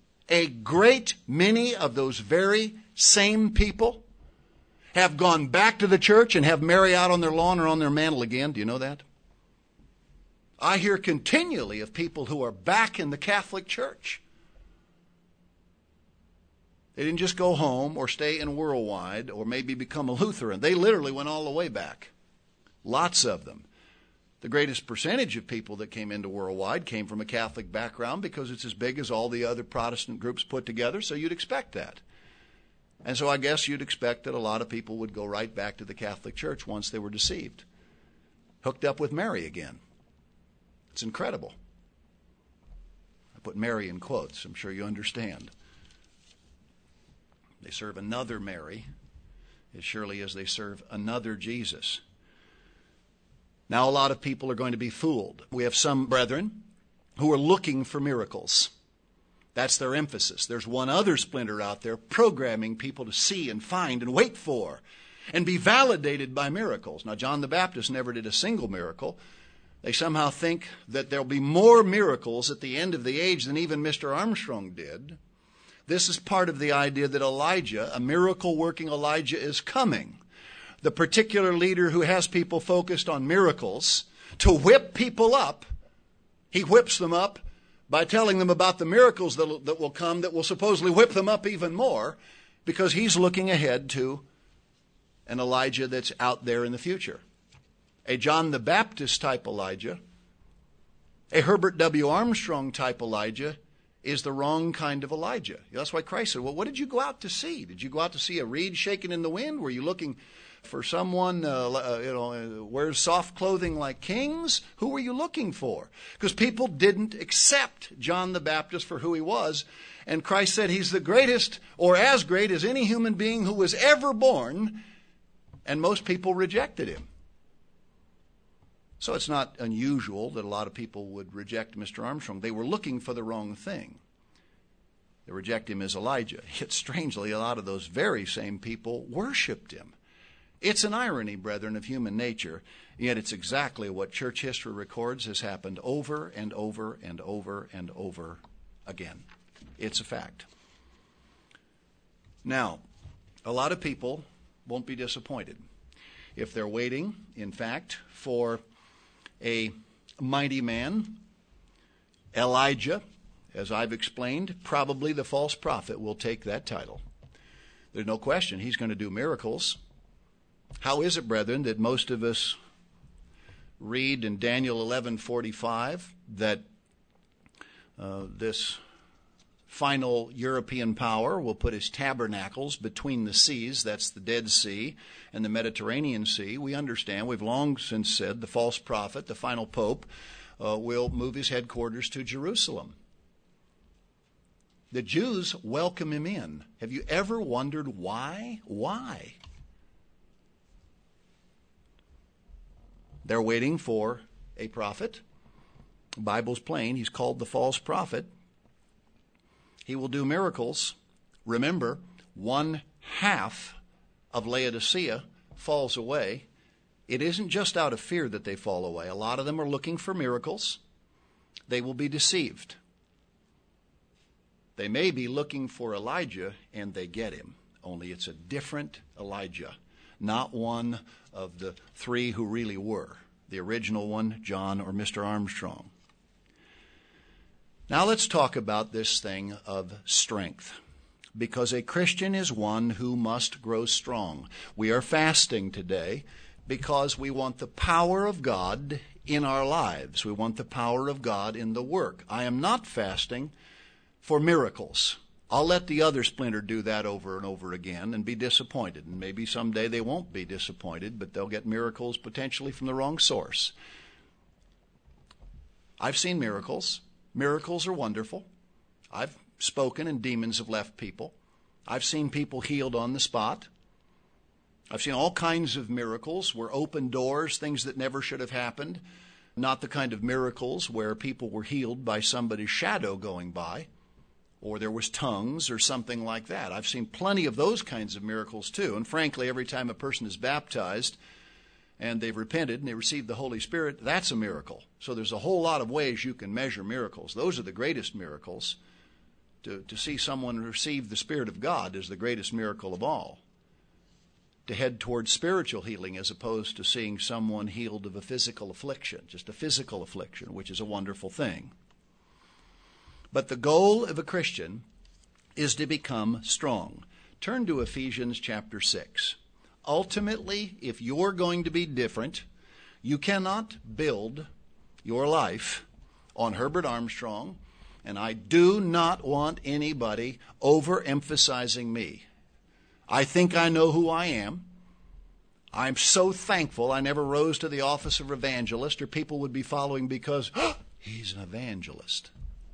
of those very same people have gone back to the church and have Mary out on their lawn or on their mantle again. Do you know that? I hear continually of people who are back in the Catholic Church. They didn't just go home or stay in Worldwide or maybe become a Lutheran. They literally went all the way back. Lots of them. The greatest percentage of people that came into Worldwide came from a Catholic background because it's as big as all the other Protestant groups put together, so you'd expect that. And so I guess you'd expect that a lot of people would go right back to the Catholic Church once they were deceived. Hooked up with Mary again. It's incredible. I put Mary in quotes. I'm sure you understand. They serve another Mary as surely as they serve another Jesus. Now a lot of people are going to be fooled. We have some brethren who are looking for miracles. That's their emphasis. There's one other splinter out there programming people to see and find and wait for and be validated by miracles. Now, John the Baptist never did a single miracle. They somehow think that there'll be more miracles at the end of the age than even Mr. Armstrong did. This is part of the idea that Elijah, a miracle-working Elijah, is coming. The particular leader who has people focused on miracles to whip people up, he whips them up by telling them about the miracles that will come that will supposedly whip them up even more because he's looking ahead to an Elijah that's out there in the future. A John the Baptist type Elijah, a Herbert W. Armstrong type Elijah is the wrong kind of Elijah. That's why Christ said, well, what did you go out to see? Did you go out to see a reed shaking in the wind? Were you looking for someone, wears soft clothing like kings? Who were you looking for? Because people didn't accept John the Baptist for who he was. And Christ said he's the greatest or as great as any human being who was ever born. And most people rejected him. So it's not unusual that a lot of people would reject Mr. Armstrong. They were looking for the wrong thing. They reject him as Elijah. Yet strangely, a lot of those very same people worshiped him. It's an irony, brethren, of human nature, yet it's exactly what church history records has happened over and over and over and over again. It's a fact. Now, a lot of people won't be disappointed if they're waiting, in fact, for a mighty man, Elijah. As I've explained, probably the false prophet will take that title. There's no question he's going to do miracles. How is it, brethren, that most of us read in Daniel 11:45 that this final European power will put his tabernacles between the seas, that's the Dead Sea and the Mediterranean Sea? We understand, we've long since said, the false prophet, the final pope, will move his headquarters to Jerusalem. The Jews welcome him in. Have you ever wondered why? Why? They're waiting for a prophet. The Bible's plain. He's called the false prophet. He will do miracles. Remember, 1/2 of Laodicea falls away. It isn't just out of fear that they fall away. A lot of them are looking for miracles. They will be deceived. They may be looking for Elijah, and they get him. Only it's a different Elijah, not one of the three who really were. The original one, John or Mr. Armstrong. Now let's talk about this thing of strength, because a Christian is one who must grow strong. We are fasting today because we want the power of God in our lives. We want the power of God in the work. I am not fasting for miracles. I'll let the other splinter do that over and over again and be disappointed. And maybe someday they won't be disappointed, but they'll get miracles potentially from the wrong source. I've seen miracles. Miracles are wonderful. I've spoken and demons have left people. I've seen people healed on the spot. I've seen all kinds of miracles where open doors, things that never should have happened. Not the kind of miracles where people were healed by somebody's shadow going by, or there was tongues or something like that. I've seen plenty of those kinds of miracles too. And frankly, every time a person is baptized and they've repented and they received the Holy Spirit, that's a miracle. So there's a whole lot of ways you can measure miracles. Those are the greatest miracles. To see someone receive the Spirit of God is the greatest miracle of all. To head towards spiritual healing as opposed to seeing someone healed of a physical affliction, just a physical affliction, which is a wonderful thing. But the goal of a Christian is to become strong. Turn to Ephesians chapter 6. Ultimately, if you're going to be different, you cannot build your life on Herbert Armstrong, and I do not want anybody overemphasizing me. I think I know who I am. I'm so thankful I never rose to the office of evangelist, or people would be following because he's an evangelist.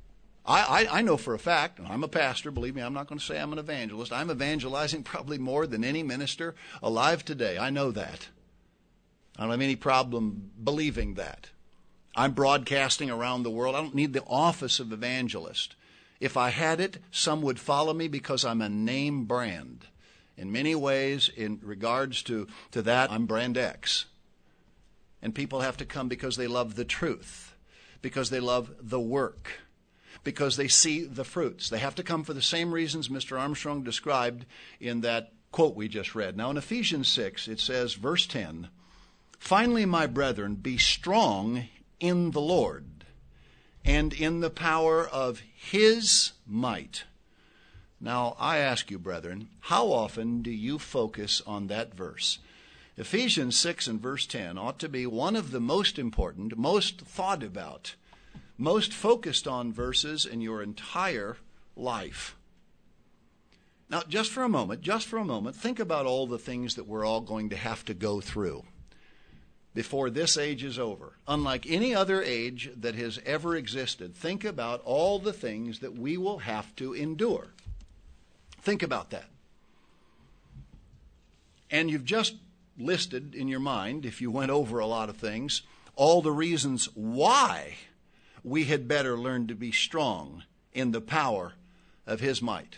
I know for a fact, and I'm a pastor, believe me, I'm not going to say I'm an evangelist. I'm evangelizing probably more than any minister alive today. I know that. I don't have any problem believing that. I'm broadcasting around the world. I don't need the office of evangelist. If I had it, some would follow me because I'm a name brand. In many ways, in regards to that, I'm brand X. And people have to come because they love the truth, because they love the work, because they see the fruits. They have to come for the same reasons Mr. Armstrong described in that quote we just read. Now in Ephesians 6, it says, verse 10, "Finally, my brethren, be strong in the Lord and in the power of His might." Now, I ask you, brethren, how often do you focus on that verse? Ephesians 6 and verse 10 ought to be one of the most important, most thought about, most focused on verses in your entire life. Now, just for a moment, think about all the things that we're all going to have to go through before this age is over. Unlike any other age that has ever existed, think about all the things that we will have to endure. Think about that. And you've just listed in your mind, if you went over a lot of things, all the reasons why we had better learn to be strong in the power of his might.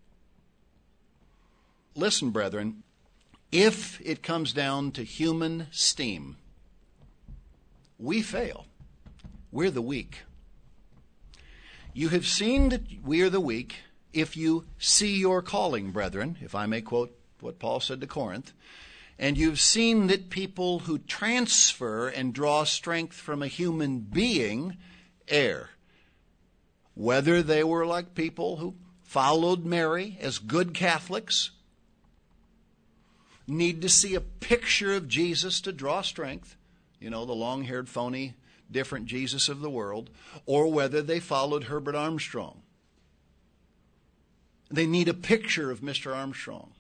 Listen, brethren, if it comes down to human steam, we fail. We're the weak. You have seen that we are the weak if you see your calling, brethren, if I may quote what Paul said to Corinth, and you've seen that people who transfer and draw strength from a human being err. Whether they were like people who followed Mary as good Catholics, need to see a picture of Jesus to draw strength, the long-haired, phony, different Jesus of the world, or whether they followed Herbert Armstrong. They need a picture of Mr. Armstrong.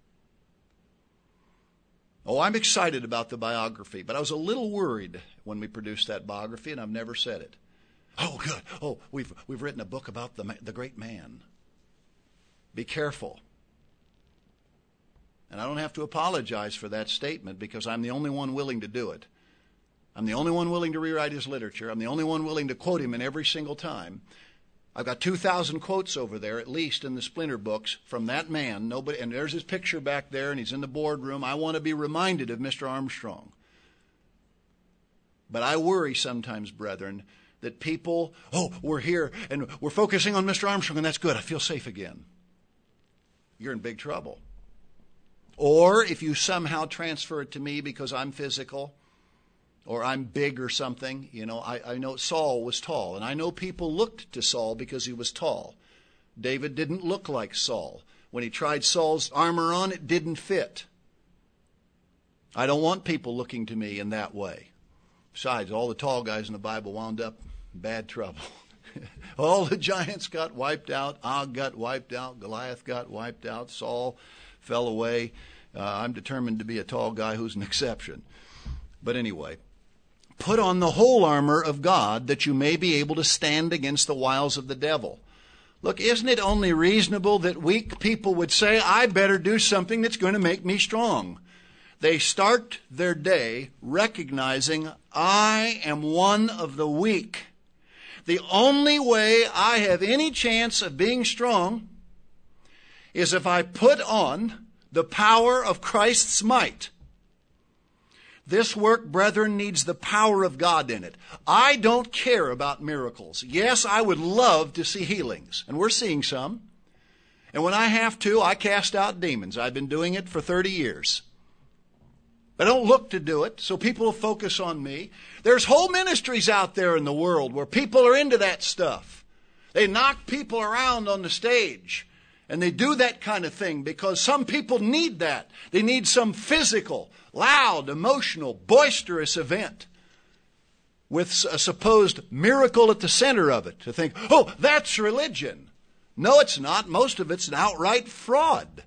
Oh, I'm excited about the biography, but I was a little worried when we produced that biography, and I've never said it. Oh, good. Oh, we've written a book about the great man. Be careful. And I don't have to apologize for that statement because I'm the only one willing to do it. I'm the only one willing to rewrite his literature. I'm the only one willing to quote him in every single time. I've got 2,000 quotes over there, at least, in the Splinter books from that man. Nobody, and there's his picture back there, and he's in the boardroom. I want to be reminded of Mr. Armstrong. But I worry sometimes, brethren, that people, we're here, and we're focusing on Mr. Armstrong, and that's good. I feel safe again. You're in big trouble. Or if you somehow transfer it to me because I'm physical, or I'm big or something, I know Saul was tall, and I know people looked to Saul because he was tall. David didn't look like Saul. When he tried Saul's armor on, it didn't fit. I don't want people looking to me in that way. Besides, all the tall guys in the Bible wound up in bad trouble. All the giants got wiped out. Og got wiped out. Goliath got wiped out. Saul fell away. I'm determined to be a tall guy who's an exception. But anyway, put on the whole armor of God that you may be able to stand against the wiles of the devil. Look, isn't it only reasonable that weak people would say, I better do something that's going to make me strong? They start their day recognizing, I am one of the weak. The only way I have any chance of being strong is if I put on the power of Christ's might. This work, brethren, needs the power of God in it. I don't care about miracles. Yes, I would love to see healings, and we're seeing some. And when I have to, I cast out demons. I've been doing it for 30 years. I don't look to do it, so people will focus on me. There's whole ministries out there in the world where people are into that stuff. They knock people around on the stage. And they do that kind of thing because some people need that. They need some physical, loud, emotional, boisterous event with a supposed miracle at the center of it to think, oh, that's religion. No, it's not. Most of it's an outright fraud.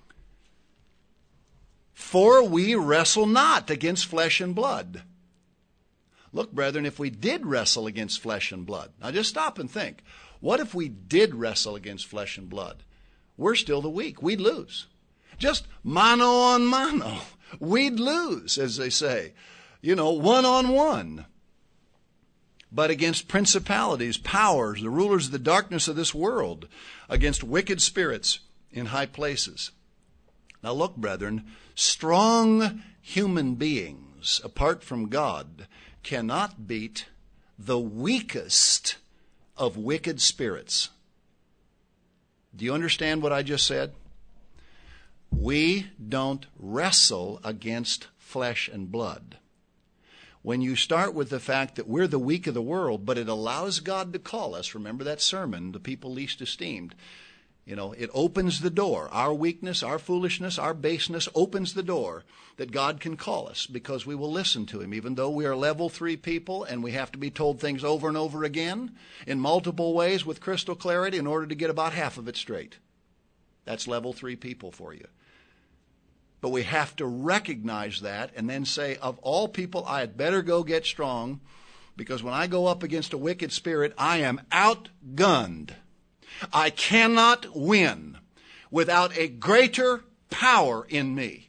For we wrestle not against flesh and blood. Look, brethren, if we did wrestle against flesh and blood, now just stop and think. What if we did wrestle against flesh and blood? We're still the weak. We'd lose. Just mano on mano. We'd lose, as they say. One-on-one. But against principalities, powers, the rulers of the darkness of this world, against wicked spirits in high places. Now look, brethren, strong human beings, apart from God, cannot beat the weakest of wicked spirits. Do you understand what I just said? We don't wrestle against flesh and blood. When you start with the fact that we're the weak of the world, but it allows God to call us, remember that sermon, the people least esteemed, it opens the door. Our weakness, our foolishness, our baseness opens the door that God can call us because we will listen to him, even though we are level 3 people and we have to be told things over and over again in multiple ways with crystal clarity in order to get about half of it straight. That's level 3 people for you. But we have to recognize that and then say, of all people, I had better go get strong because when I go up against a wicked spirit, I am outgunned. I cannot win without a greater power in me.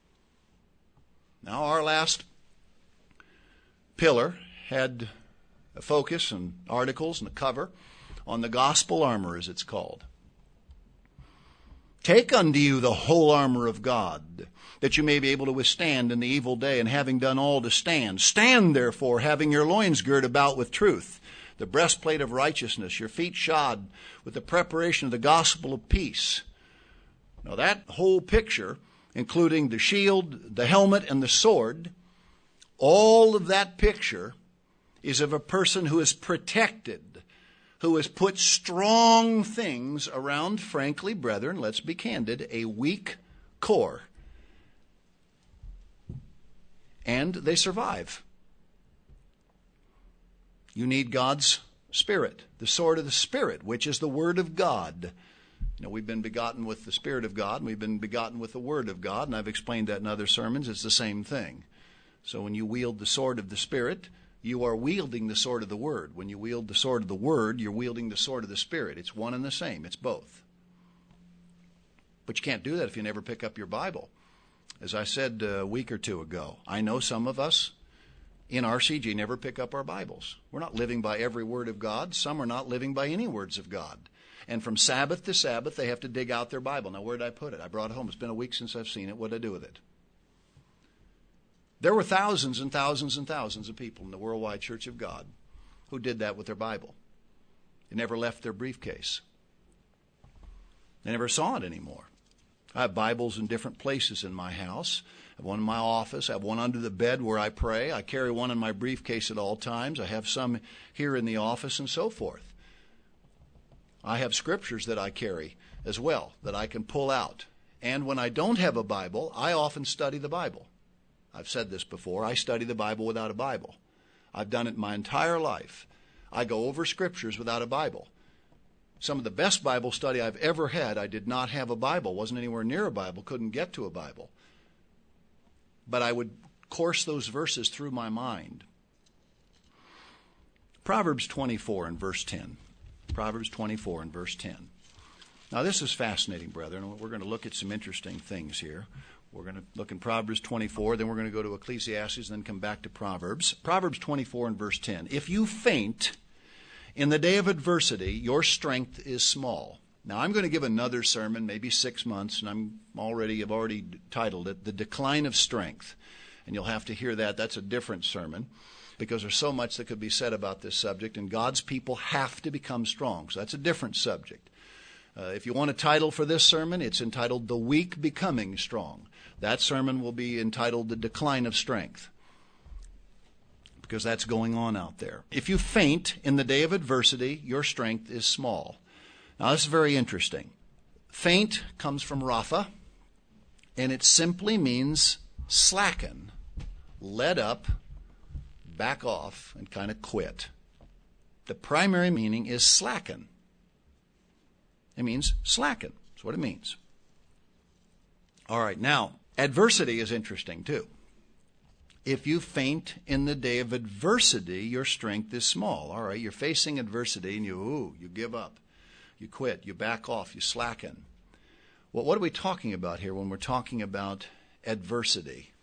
Now, our last pillar had a focus and articles and a cover on the gospel armor, as it's called. Take unto you the whole armor of God, that you may be able to withstand in the evil day, and having done all to stand. Stand therefore, having your loins girt about with truth, the breastplate of righteousness, your feet shod with the preparation of the gospel of peace. Now that whole picture, including the shield, the helmet, and the sword, all of that picture is of a person who is protected, who has put strong things around, frankly, brethren, let's be candid, a weak core. And they survive. You need God's Spirit, the sword of the Spirit, which is the Word of God. You know, we've been begotten with the Spirit of God, and we've been begotten with the Word of God, and I've explained that in other sermons. It's the same thing. So when you wield the sword of the Spirit, you are wielding the sword of the Word. When you wield the sword of the Word, you're wielding the sword of the Spirit. It's one and the same. It's both. But you can't do that if you never pick up your Bible. As I said a week or two ago, I know some of us in RCG never pick up our Bibles. We're not living by every word of God. Some are not living by any words of God. And from Sabbath to Sabbath, they have to dig out their Bible. Now, where did I put it? I brought it home. It's been a week since I've seen it. What did I do with it? There were thousands and thousands and thousands of people in the Worldwide Church of God who did that with their Bible. They never left their briefcase. They never saw it anymore. I have Bibles in different places in my house. I have one in my office. I have one under the bed where I pray. I carry one in my briefcase at all times. I have some here in the office and so forth. I have scriptures that I carry as well that I can pull out. And when I don't have a Bible, I often study the Bible. I've said this before. I study the Bible without a Bible. I've done it my entire life. I go over scriptures without a Bible. Some of the best Bible study I've ever had, I did not have a Bible, wasn't anywhere near a Bible, couldn't get to a Bible. But I would course those verses through my mind. Proverbs 24 and verse 10. Proverbs 24 and verse 10. Now this is fascinating, brethren. We're going to look at some interesting things here. We're going to look in Proverbs 24, then we're going to go to Ecclesiastes, and then come back to Proverbs. Proverbs 24 and verse 10. If you faint in the day of adversity, your strength is small. Now, I'm going to give another sermon, maybe 6 months, and I've already titled it, The Decline of Strength. And you'll have to hear that. That's a different sermon, because there's so much that could be said about this subject, and God's people have to become strong. So that's a different subject. If you want a title for this sermon, it's entitled The Weak Becoming Strong. That sermon will be entitled The Decline of Strength, because that's going on out there. If you faint in the day of adversity, your strength is small. Now, this is very interesting. Faint comes from Rapha, and it simply means slacken, let up, back off, and kind of quit. The primary meaning is slacken. It means slacken. That's what it means. All right, now, adversity is interesting too. If you faint in the day of adversity, your strength is small. All right, you're facing adversity and you give up. You quit, you back off, you slacken. Well, what are we talking about here when we're talking about adversity?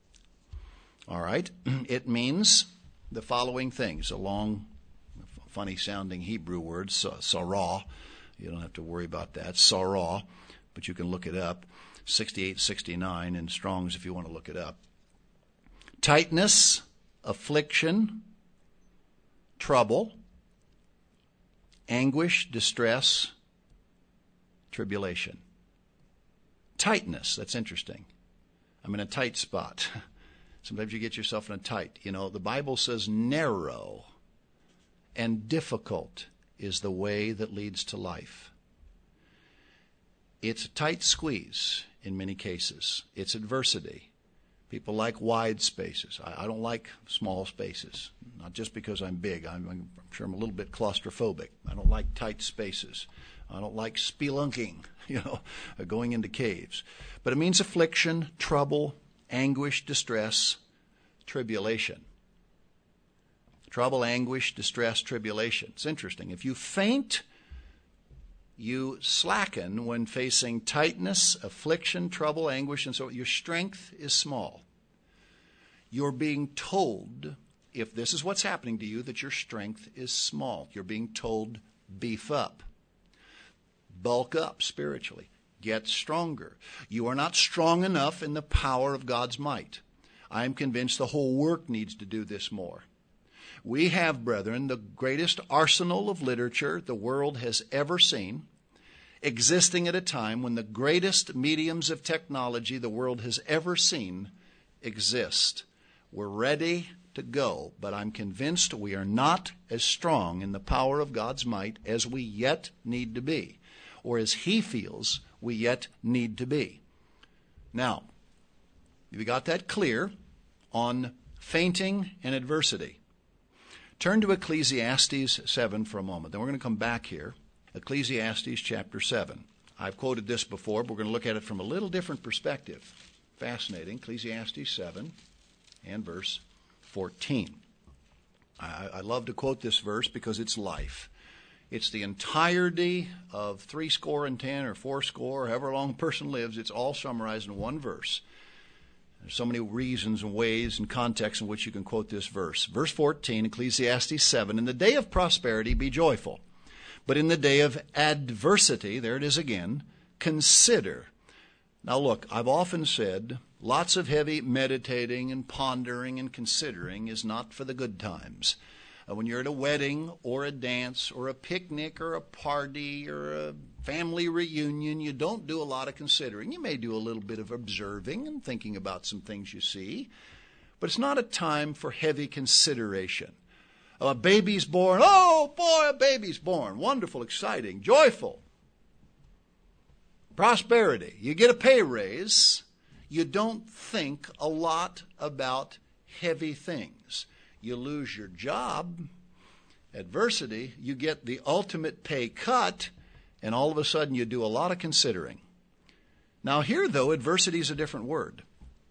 All right, it means the following things. A long, funny-sounding Hebrew word, sarah. You don't have to worry about that, sarah, but you can look it up. 6869 in Strong's if you want to look it up. Tightness, affliction, trouble, anguish, distress, tribulation. Tightness, that's interesting. I'm in a tight spot. Sometimes you get yourself in a tight. You know, the Bible says narrow and difficult is the way that leads to life. It's a tight squeeze in many cases. It's adversity. People like wide spaces. I don't like small spaces, not just because I'm big. I'm sure I'm a little bit claustrophobic. I don't like tight spaces. I don't like spelunking, going into caves. But it means affliction, trouble, anguish, distress, tribulation. Trouble, anguish, distress, tribulation. It's interesting. If you faint, you slacken when facing tightness, affliction, trouble, anguish, and so your strength is small. You're being told, if this is what's happening to you, that your strength is small. You're being told, beef up, bulk up spiritually, get stronger. You are not strong enough in the power of God's might. I am convinced the whole work needs to do this more. We have, brethren, the greatest arsenal of literature the world has ever seen, existing at a time when the greatest mediums of technology the world has ever seen exist. We're ready to go, but I'm convinced we are not as strong in the power of God's might as we yet need to be, or as He feels we yet need to be. Now, you got that clear on fainting and adversity. Turn to Ecclesiastes 7 for a moment. Then we're going to come back here. Ecclesiastes chapter 7. I've quoted this before, but we're going to look at it from a little different perspective. Fascinating. Ecclesiastes 7 and verse 14. I love to quote this verse because it's life. It's the entirety of 70 or 80, however long a person lives. It's all summarized in one verse. There's so many reasons and ways and contexts in which you can quote this verse. Verse 14, Ecclesiastes 7, "In the day of prosperity be joyful, but in the day of adversity," there it is again, "consider." Now look, I've often said lots of heavy meditating and pondering and considering is not for the good times. When you're at a wedding or a dance or a picnic or a party or a family reunion, you don't do a lot of considering. You may do a little bit of observing and thinking about some things you see, but it's not a time for heavy consideration. A baby's born. Oh, boy, a baby's born. Wonderful, exciting, joyful. Prosperity. You get a pay raise. You don't think a lot about heavy things. You lose your job. Adversity. You get the ultimate pay cut, and all of a sudden you do a lot of considering. Now here, though, adversity is a different word.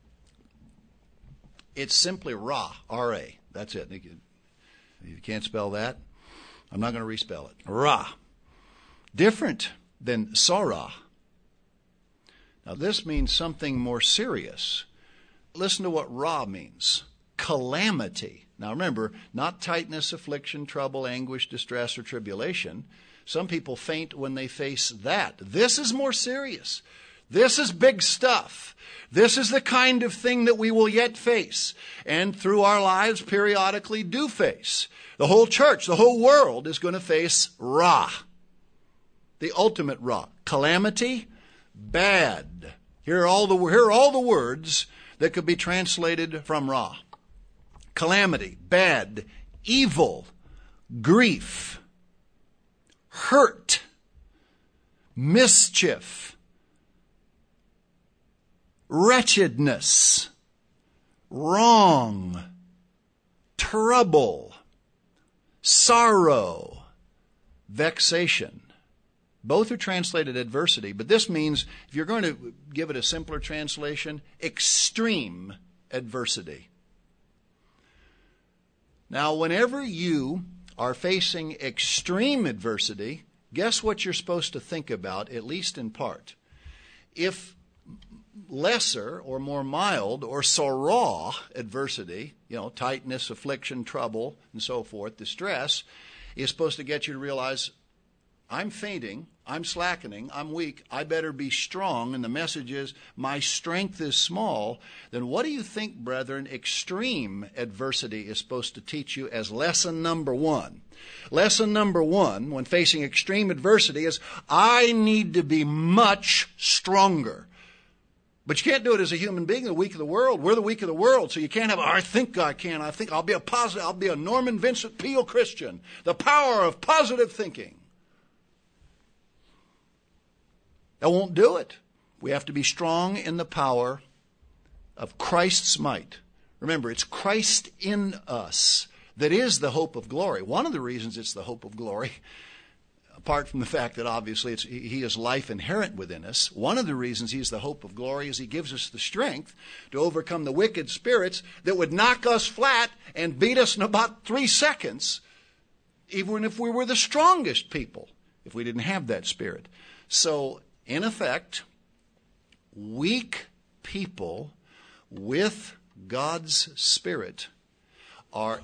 It's simply ra, R-A. That's it. If you can't spell that, I'm not going to respell it. Ra. Different than sarah. Now this means something more serious. Listen to what ra means. Calamity. Now remember, not tightness, affliction, trouble, anguish, distress, or tribulation. Some people faint when they face that. This is more serious. This is big stuff. This is the kind of thing that we will yet face, and through our lives periodically do face. The whole church, the whole world is going to face Ra, the ultimate Ra. Calamity, bad. Here are all the words that could be translated from Ra. Calamity, bad, evil, grief, hurt, mischief, wretchedness, wrong, trouble, sorrow, vexation. Both are translated adversity, but this means, if you're going to give it a simpler translation, extreme adversity. Now, whenever you are facing extreme adversity, guess what you're supposed to think about, at least in part? If lesser or more mild or sarah adversity, tightness, affliction, trouble, and so forth, distress, is supposed to get you to realize, I'm fainting, I'm slackening, I'm weak, I better be strong, and the message is, my strength is small, then what do you think, brethren, extreme adversity is supposed to teach you as lesson number one? Lesson number one, when facing extreme adversity, is I need to be much stronger. But you can't do it as a human being, the weak of the world. We're the weak of the world, so you can't have, I think I can. I think I'll be a Norman Vincent Peale Christian. The power of positive thinking. That won't do it. We have to be strong in the power of Christ's might. Remember, it's Christ in us that is the hope of glory. One of the reasons it's the hope of glory, apart from the fact that obviously He is life inherent within us, one of the reasons He's the hope of glory is He gives us the strength to overcome the wicked spirits that would knock us flat and beat us in about 3 seconds, even if we were the strongest people, if we didn't have that spirit. So, in effect, weak people with God's Spirit are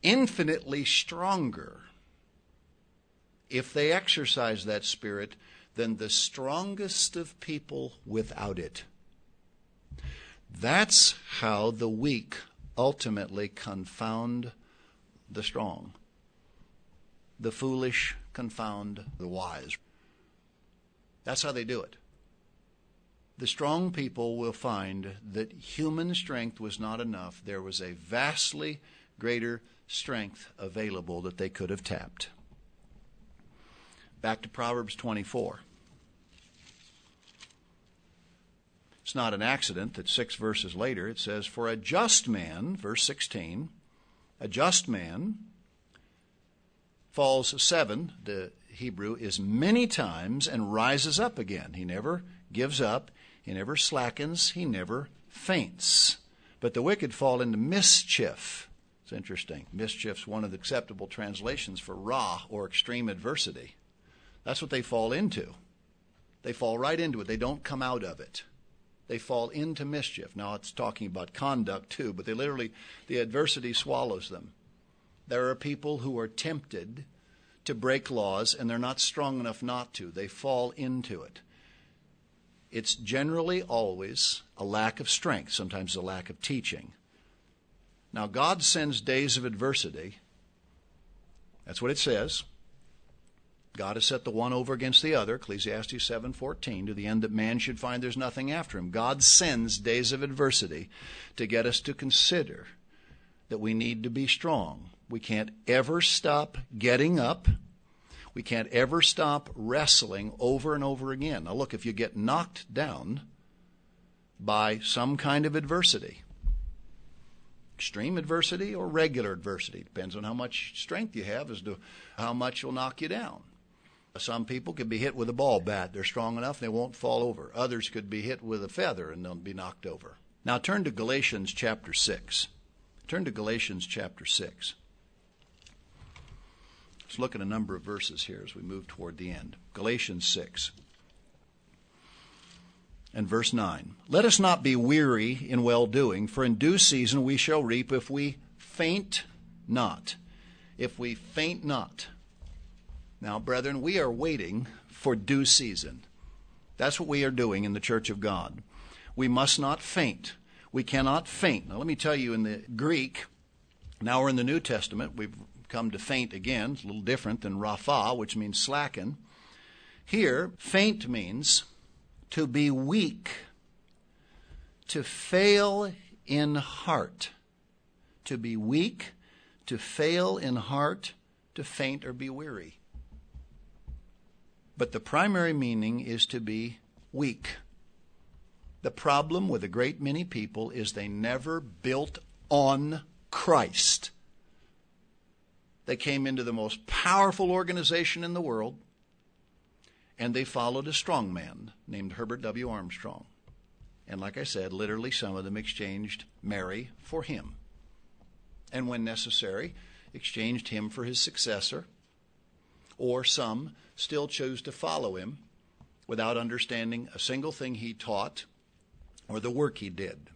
infinitely stronger if they exercise that Spirit than the strongest of people without it. That's how the weak ultimately confound the strong. The foolish confound the wise. That's how they do it. The strong people will find that human strength was not enough. There was a vastly greater strength available that they could have tapped. Back to Proverbs 24. It's not an accident that 6 verses later it says, "For a just man," verse 16, a just man falls 7, the Hebrew, is many times and rises up again. He never gives up. He never slackens. He never faints. But the wicked fall into mischief. It's interesting. Mischief's one of the acceptable translations for ra, or extreme adversity. That's what they fall into. They fall right into it. They don't come out of it. They fall into mischief. Now, it's talking about conduct too, but the adversity swallows them. There are people who are tempted to break laws, and they're not strong enough not to. They fall into it. It's generally always a lack of strength, sometimes a lack of teaching. Now, God sends days of adversity. That's what it says. God has set the one over against the other, Ecclesiastes 7:14, to the end that man should find there's nothing after him. God sends days of adversity to get us to consider that we need to be strong. We can't ever stop getting up. We can't ever stop wrestling over and over again. Now look, if you get knocked down by some kind of adversity, extreme adversity or regular adversity, depends on how much strength you have as to how much will knock you down. Some people could be hit with a ball bat. They're strong enough, they won't fall over. Others could be hit with a feather and they'll be knocked over. Now turn to Galatians chapter 6. Turn to Galatians chapter 6. Let's look at a number of verses here as we move toward the end. Galatians 6 and verse 9. "Let us not be weary in well-doing, for in due season we shall reap if we faint not." If we faint not. Now, brethren, we are waiting for due season. That's what we are doing in the Church of God. We must not faint. We cannot faint. Now, let me tell you, in the Greek, now we're in the New Testament, we've come to faint again. It's a little different than rapha, which means slacken. Here, faint means to be weak, to fail in heart. To be weak, to fail in heart, to faint or be weary. But the primary meaning is to be weak. The problem with a great many people is they never built on Christ. They came into the most powerful organization in the world, and they followed a strong man named Herbert W. Armstrong. And like I said, literally some of them exchanged Mary for him. And when necessary, exchanged him for his successor. Or some still chose to follow him without understanding a single thing he taught or the work he did.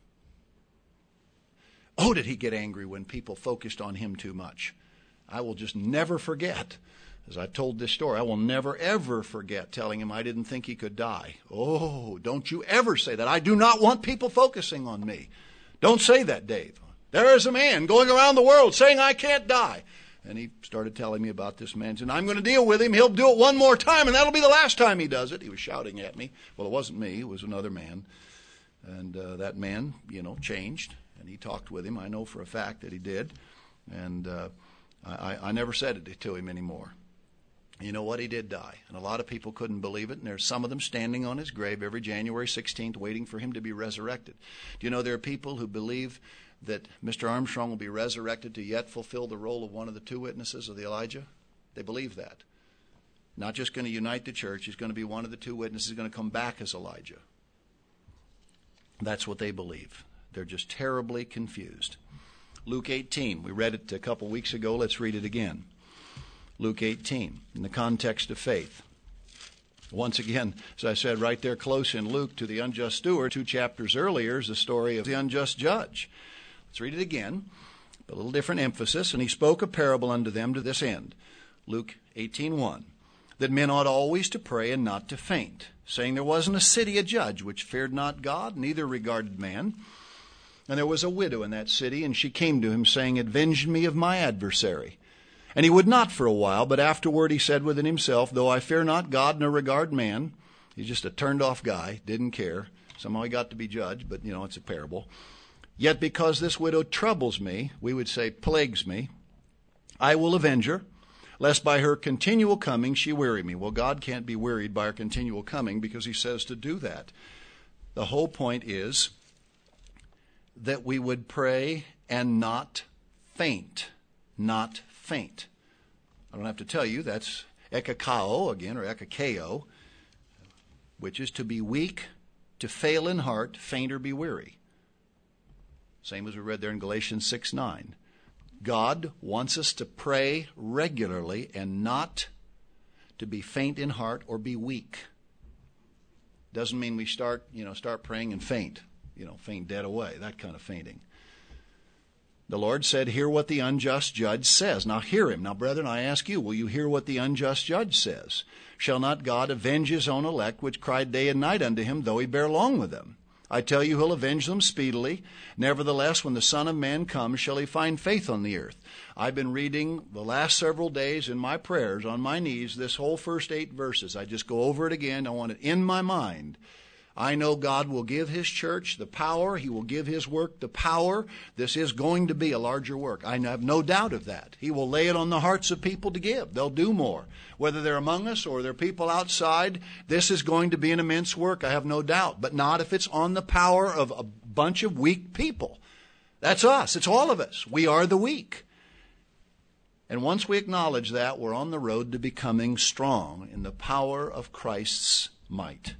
Oh, did he get angry when people focused on him too much? I will just never forget, as I've told this story, I will never, ever forget telling him I didn't think he could die. Oh, don't you ever say that. I do not want people focusing on me. Don't say that, Dave. There is a man going around the world saying I can't die. And he started telling me about this man. And I'm going to deal with him. He'll do it one more time, and that'll be the last time he does it. He was shouting at me. Well, it wasn't me. It was another man. And that man, changed. And he talked with him. I know for a fact that he did. And I never said it to him anymore. You know what? He did die. And a lot of people couldn't believe it. And there's some of them standing on his grave every January 16th waiting for him to be resurrected. Do you know there are people who believe that Mr. Armstrong will be resurrected to yet fulfill the role of one of the two witnesses of the Elijah? They believe that. Not just going to unite the church. He's going to be one of the two witnesses. He's going to come back as Elijah. That's what they believe. They're just terribly confused. Luke 18. We read it a couple weeks ago. Let's read it again. Luke 18, in the context of faith. Once again, as I said, right there close in Luke to the unjust steward, 2 chapters earlier is the story of the unjust judge. Let's read it again, a little different emphasis. "And he spoke a parable unto them to this end." Luke 18:1. that men ought always to pray and not to faint, saying there was in a city a judge which feared not God, neither regarded man. And there was a widow in that city, and she came to him, saying, Avenge me of my adversary. And he would not for a while, but afterward he said within himself, Though I fear not God nor regard man. He's just a turned-off guy, didn't care. Somehow he got to be judged, but, it's a parable. Yet because this widow troubles me, we would say plagues me, I will avenge her, lest by her continual coming she weary me. Well, God can't be wearied by her continual coming because he says to do that. The whole point is that we would pray and not faint. Not faint. I don't have to tell you, that's ekakao again, or ekakeo, which is to be weak, to fail in heart, faint or be weary. Same as we read there in Galatians 6:9. God wants us to pray regularly and not to be faint in heart or be weak. Doesn't mean we start praying and faint, faint dead away, that kind of fainting. The Lord said, hear what the unjust judge says. Now hear him. Now, brethren, I ask you, will you hear what the unjust judge says? Shall not God avenge his own elect, which cried day and night unto him, though he bear long with them? I tell you, he'll avenge them speedily. Nevertheless, when the Son of Man comes, shall he find faith on the earth? I've been reading the last several days in my prayers on my knees, this whole first 8 verses. I just go over it again. I want it in my mind. I know God will give his church the power. He will give his work the power. This is going to be a larger work. I have no doubt of that. He will lay it on the hearts of people to give. They'll do more. Whether they're among us or they're people outside, this is going to be an immense work, I have no doubt. But not if it's on the power of a bunch of weak people. That's us. It's all of us. We are the weak. And once we acknowledge that, we're on the road to becoming strong in the power of Christ's might.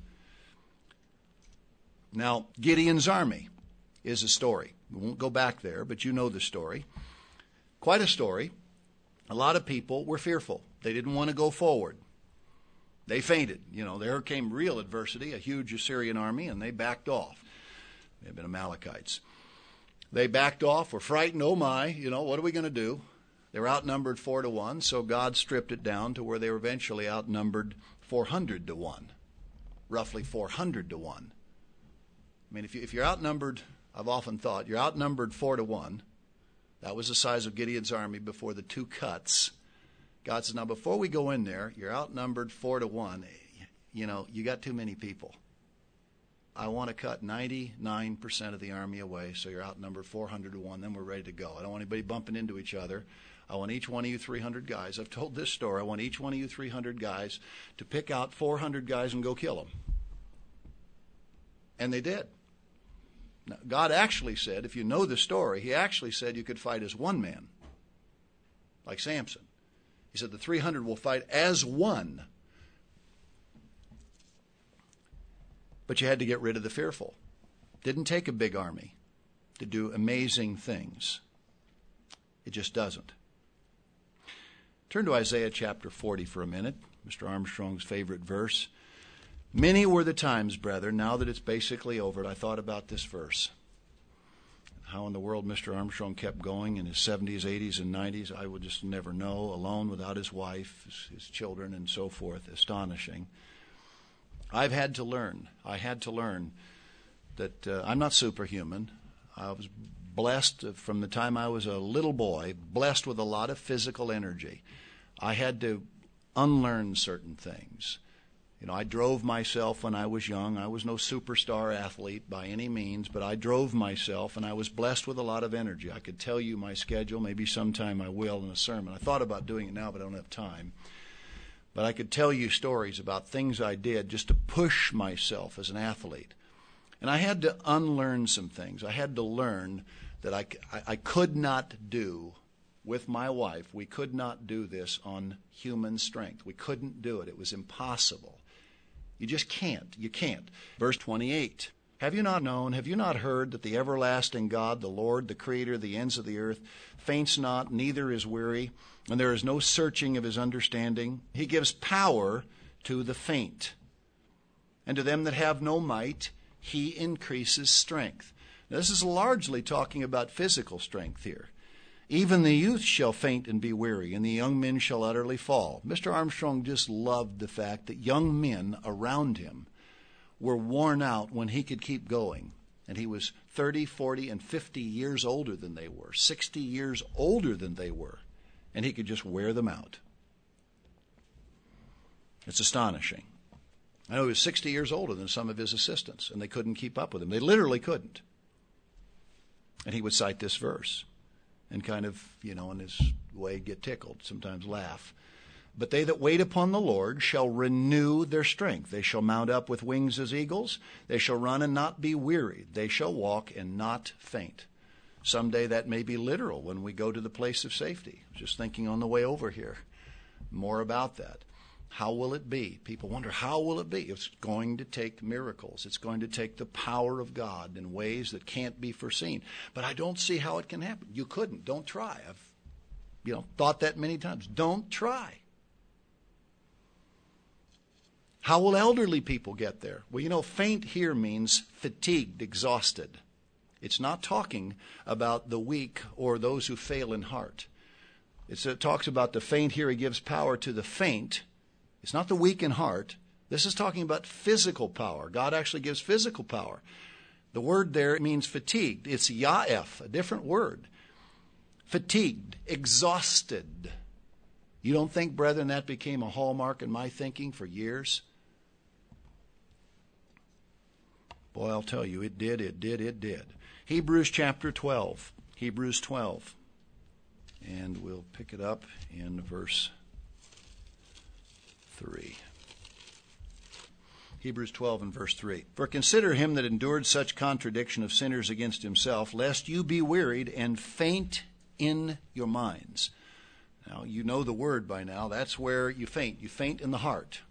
Now, Gideon's army is a story. We won't go back there, but you know the story. Quite a story. A lot of people were fearful. They didn't want to go forward. They fainted. There came real adversity, a huge Assyrian army, and they backed off. They've been Amalekites. They backed off, were frightened, oh my, what are we going to do? They were outnumbered 4-1, so God stripped it down to where they were eventually outnumbered 400-1. Roughly 400-1. I mean, if you're outnumbered, I've often thought, you're outnumbered 4-1. That was the size of Gideon's army before the 2 cuts. God says, now before we go in there, you're outnumbered 4-1. You got too many people. I want to cut 99% of the army away, so you're outnumbered 400-1. Then we're ready to go. I don't want anybody bumping into each other. I want each one of you 300 guys. I've told this story. I want each one of you 300 guys to pick out 400 guys and go kill them. And they did. Now, God actually said, if you know the story, he actually said you could fight as one man, like Samson. He said the 300 will fight as one. But you had to get rid of the fearful. Didn't take a big army to do amazing things. It just doesn't. Turn to Isaiah chapter 40 for a minute, Mr. Armstrong's favorite verse. Many were the times, brethren, now that it's basically over, I thought about this verse. How in the world Mr. Armstrong kept going in his 70s, 80s, and 90s, I would just never know, alone without his wife, his children, and so forth. Astonishing. I had to learn that I'm not superhuman. I was blessed from the time I was a little boy, blessed with a lot of physical energy. I had to unlearn certain things. I drove myself when I was young. I was no superstar athlete by any means, but I drove myself, and I was blessed with a lot of energy. I could tell you my schedule. Maybe sometime I will in a sermon. I thought about doing it now, but I don't have time. But I could tell you stories about things I did just to push myself as an athlete. And I had to unlearn some things. I had to learn that I could not do with my wife. We could not do this on human strength. We couldn't do it. It was impossible. You just can't. You can't. Verse 28. Have you not known, have you not heard that the everlasting God, the Lord, the Creator of the ends of the earth, faints not, neither is weary, and there is no searching of his understanding? He gives power to the faint, and to them that have no might, he increases strength. Now, this is largely talking about physical strength here. Even the youth shall faint and be weary, and the young men shall utterly fall. Mr. Armstrong just loved the fact that young men around him were worn out when he could keep going. And he was 30, 40, and 50 years older than they were, 60 years older than they were, and he could just wear them out. It's astonishing. I know he was 60 years older than some of his assistants, and they couldn't keep up with him. They literally couldn't. And he would cite this verse and kind of, in his way, get tickled, sometimes laugh. But they that wait upon the Lord shall renew their strength. They shall mount up with wings as eagles. They shall run and not be wearied. They shall walk and not faint. Someday that may be literal when we go to the place of safety. Just thinking on the way over here more about that. How will it be? People wonder, how will it be? It's going to take miracles. It's going to take the power of God in ways that can't be foreseen. But I don't see how it can happen. You couldn't. Don't try. I've thought that many times. Don't try. How will elderly people get there? Well, faint here means fatigued, exhausted. It's not talking about the weak or those who fail in heart. It talks about the faint here. He gives power to the faint. It's not the weak in heart. This is talking about physical power. God actually gives physical power. The word there means fatigued. It's yaef, a different word. Fatigued, exhausted. You don't think, brethren, that became a hallmark in my thinking for years? Boy, I'll tell you, it did. Hebrews chapter 12. Hebrews 12. And we'll pick it up in verse 3. Hebrews 12 and verse 3. For consider him that endured such contradiction of sinners against himself, lest you be wearied and faint in your minds. Now, you know the word by now. That's where you faint. You faint in the heart.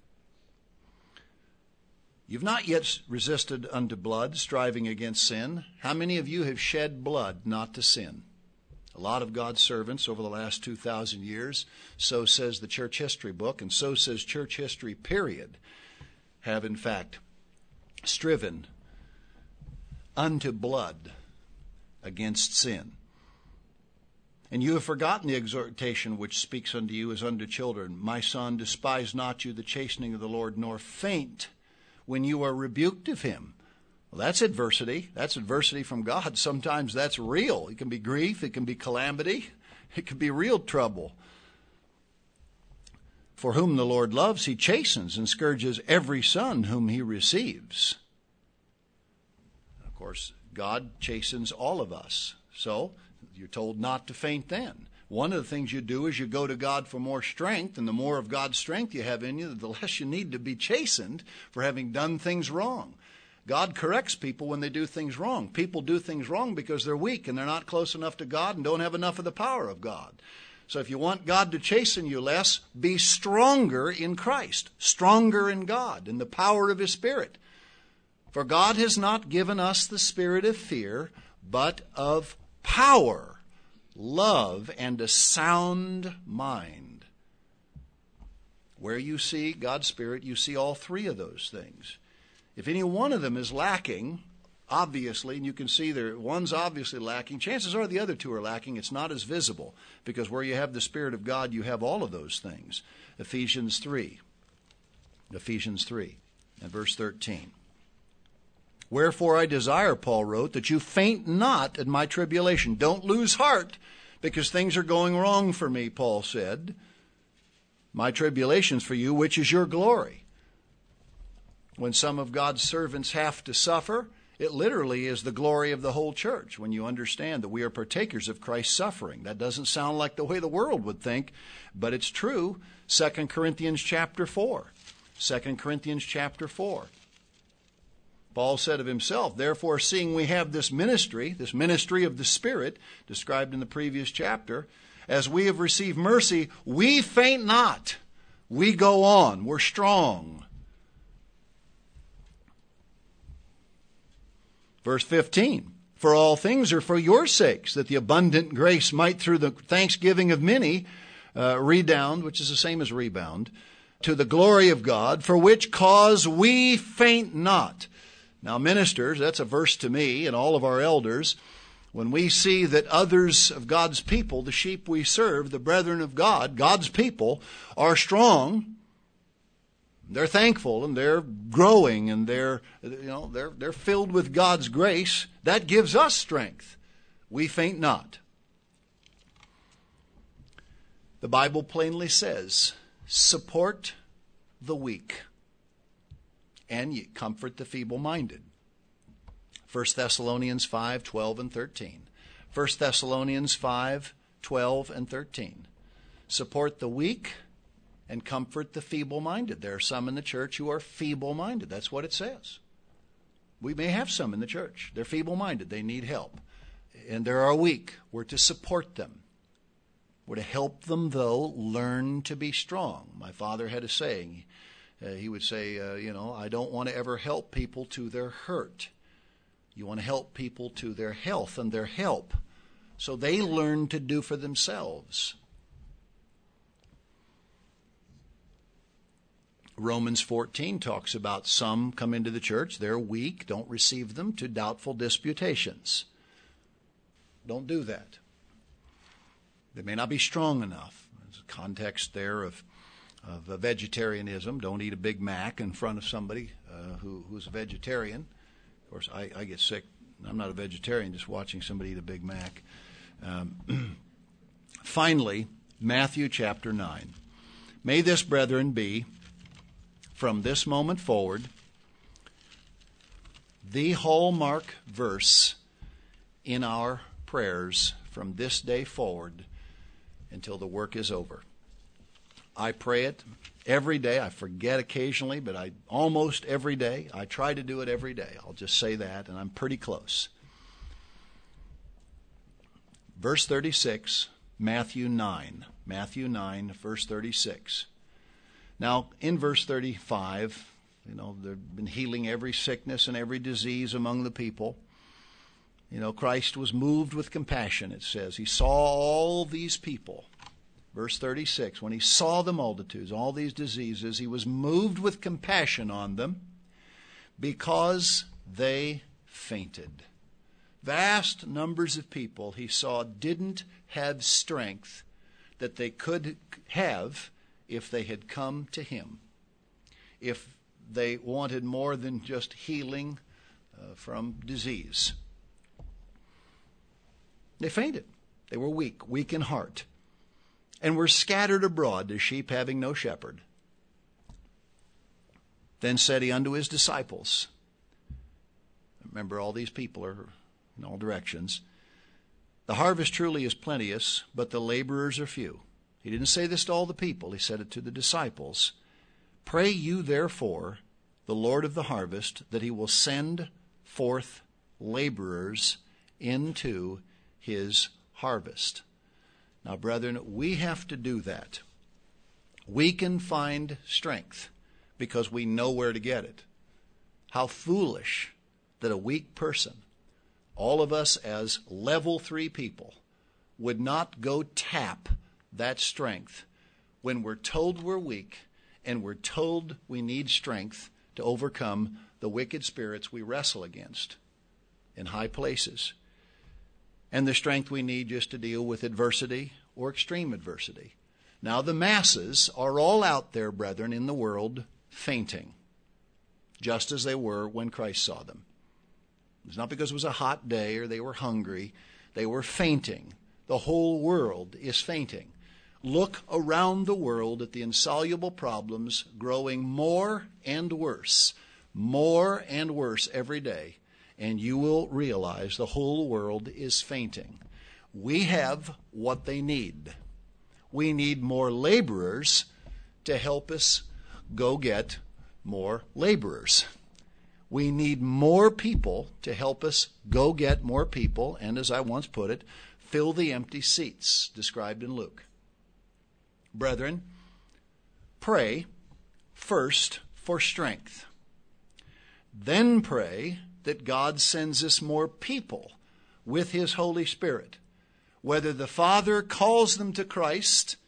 You've not yet resisted unto blood, striving against sin. How many of you have shed blood not to sin? A lot of God's servants over the last 2,000 years, so says the church history book, and so says church history, period, have in fact striven unto blood against sin. And you have forgotten the exhortation which speaks unto you as unto children. My son, despise not you the chastening of the Lord, nor faint when you are rebuked of him. Well, that's adversity. That's adversity from God. Sometimes that's real. It can be grief. It can be calamity. It can be real trouble. For whom the Lord loves, he chastens and scourges every son whom he receives. Of course, God chastens all of us. So you're told not to faint then. One of the things you do is you go to God for more strength, and the more of God's strength you have in you, the less you need to be chastened for having done things wrong. God corrects people when they do things wrong. People do things wrong because they're weak and they're not close enough to God and don't have enough of the power of God. So if you want God to chasten you less, be stronger in Christ, stronger in God, in the power of his Spirit. For God has not given us the spirit of fear, but of power, love, and a sound mind. Where you see God's Spirit, you see all three of those things. If any one of them is lacking, obviously, and you can see there one's obviously lacking, chances are the other two are lacking. It's not as visible, because where you have the Spirit of God, you have all of those things. Ephesians 3 and verse 13. Wherefore I desire, Paul wrote, that you faint not at my tribulation. Don't lose heart because things are going wrong for me, Paul said. My tribulation's for you, which is your glory. When some of God's servants have to suffer, it literally is the glory of the whole church when you understand that we are partakers of Christ's suffering. That doesn't sound like the way the world would think, but it's true. 2 Corinthians chapter 4. 2 Corinthians chapter 4. Paul said of himself, therefore, seeing we have this ministry of the Spirit, described in the previous chapter, as we have received mercy, we faint not. We go on. We're strong. Verse 15, for all things are for your sakes, that the abundant grace might through the thanksgiving of many redound, which is the same as rebound, to the glory of God, for which cause we faint not. Now, ministers, that's a verse to me and all of our elders. When we see that others of God's people, the sheep we serve, the brethren of God, God's people, are strong, they're thankful and they're growing and they're filled with God's grace, that gives us strength. We faint not. The Bible plainly says, support the weak and ye comfort the feeble-minded. 1 Thessalonians 5, 12 and 13. 1 Thessalonians 5, 12 and 13. Support the weak and comfort the feeble-minded. There are some in the church who are feeble-minded. That's what it says. We may have some in the church. They're feeble-minded. They need help. And there are weak. We're to support them. We're to help them, though, learn to be strong. My father had a saying. He would say, I don't want to ever help people to their hurt. You want to help people to their health and their help, so they learn to do for themselves. Romans 14 talks about some come into the church, they're weak, don't receive them to doubtful disputations. Don't do that. They may not be strong enough. There's a context there of vegetarianism. Don't eat a Big Mac in front of somebody who's a vegetarian. Of course, I get sick. I'm not a vegetarian just watching somebody eat a Big Mac. Finally, Matthew chapter 9. May this, brethren, be, from this moment forward, the hallmark verse in our prayers from this day forward until the work is over. I pray it every day. I forget occasionally, but almost every day. I try to do it every day. I'll just say that, and I'm pretty close. Verse 36, Matthew 9. Matthew 9, verse 36. Now, in verse 35, they've been healing every sickness and every disease among the people. Christ was moved with compassion, it says. He saw all these people. Verse 36, when he saw the multitudes, all these diseases, he was moved with compassion on them because they fainted. Vast numbers of people he saw didn't have strength that they could have if they had come to him. If they wanted more than just healing from disease. They fainted. They were weak in heart. And were scattered abroad as sheep having no shepherd. Then said he unto his disciples, remember all these people are in all directions, the harvest truly is plenteous, but the laborers are few. He didn't say this to all the people, he said it to the disciples. Pray you therefore the Lord of the harvest that he will send forth laborers into his harvest. Now, brethren, we have to do that. We can find strength because we know where to get it. How foolish that a weak person, all of us as level 3 people, would not go tap that strength when we're told we're weak and we're told we need strength to overcome the wicked spirits we wrestle against in high places. And the strength we need just to deal with adversity or extreme adversity. Now the masses are all out there, brethren, in the world fainting, just as they were when Christ saw them. It's not because it was a hot day or they were hungry. They were fainting. The whole world is fainting. Look around the world at the insoluble problems growing more and worse every day. And you will realize the whole world is fainting. We have what they need. We need more laborers to help us go get more laborers. We need more people to help us go get more people, and as I once put it, fill the empty seats described in Luke. Brethren, pray first for strength. Then pray that God sends us more people with his Holy Spirit. Whether the Father calls them to Christ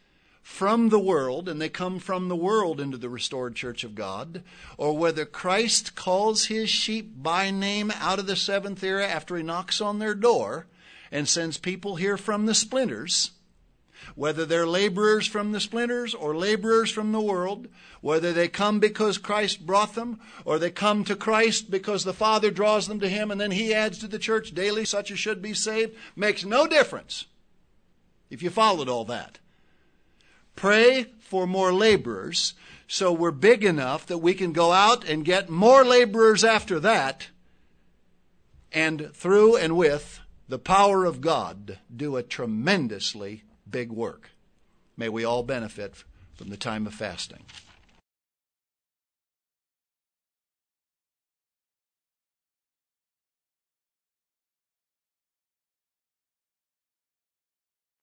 from the world, and they come from the world into the restored church of God, or whether Christ calls his sheep by name out of the seventh era after he knocks on their door and sends people here from the splinters, whether they're laborers from the splinters or laborers from the world, whether they come because Christ brought them, or they come to Christ because the Father draws them to him and then he adds to the church daily such as should be saved, makes no difference if you followed all that. Pray for more laborers so we're big enough that we can go out and get more laborers after that, and through and with the power of God do a tremendously big work. May we all benefit from the time of fasting.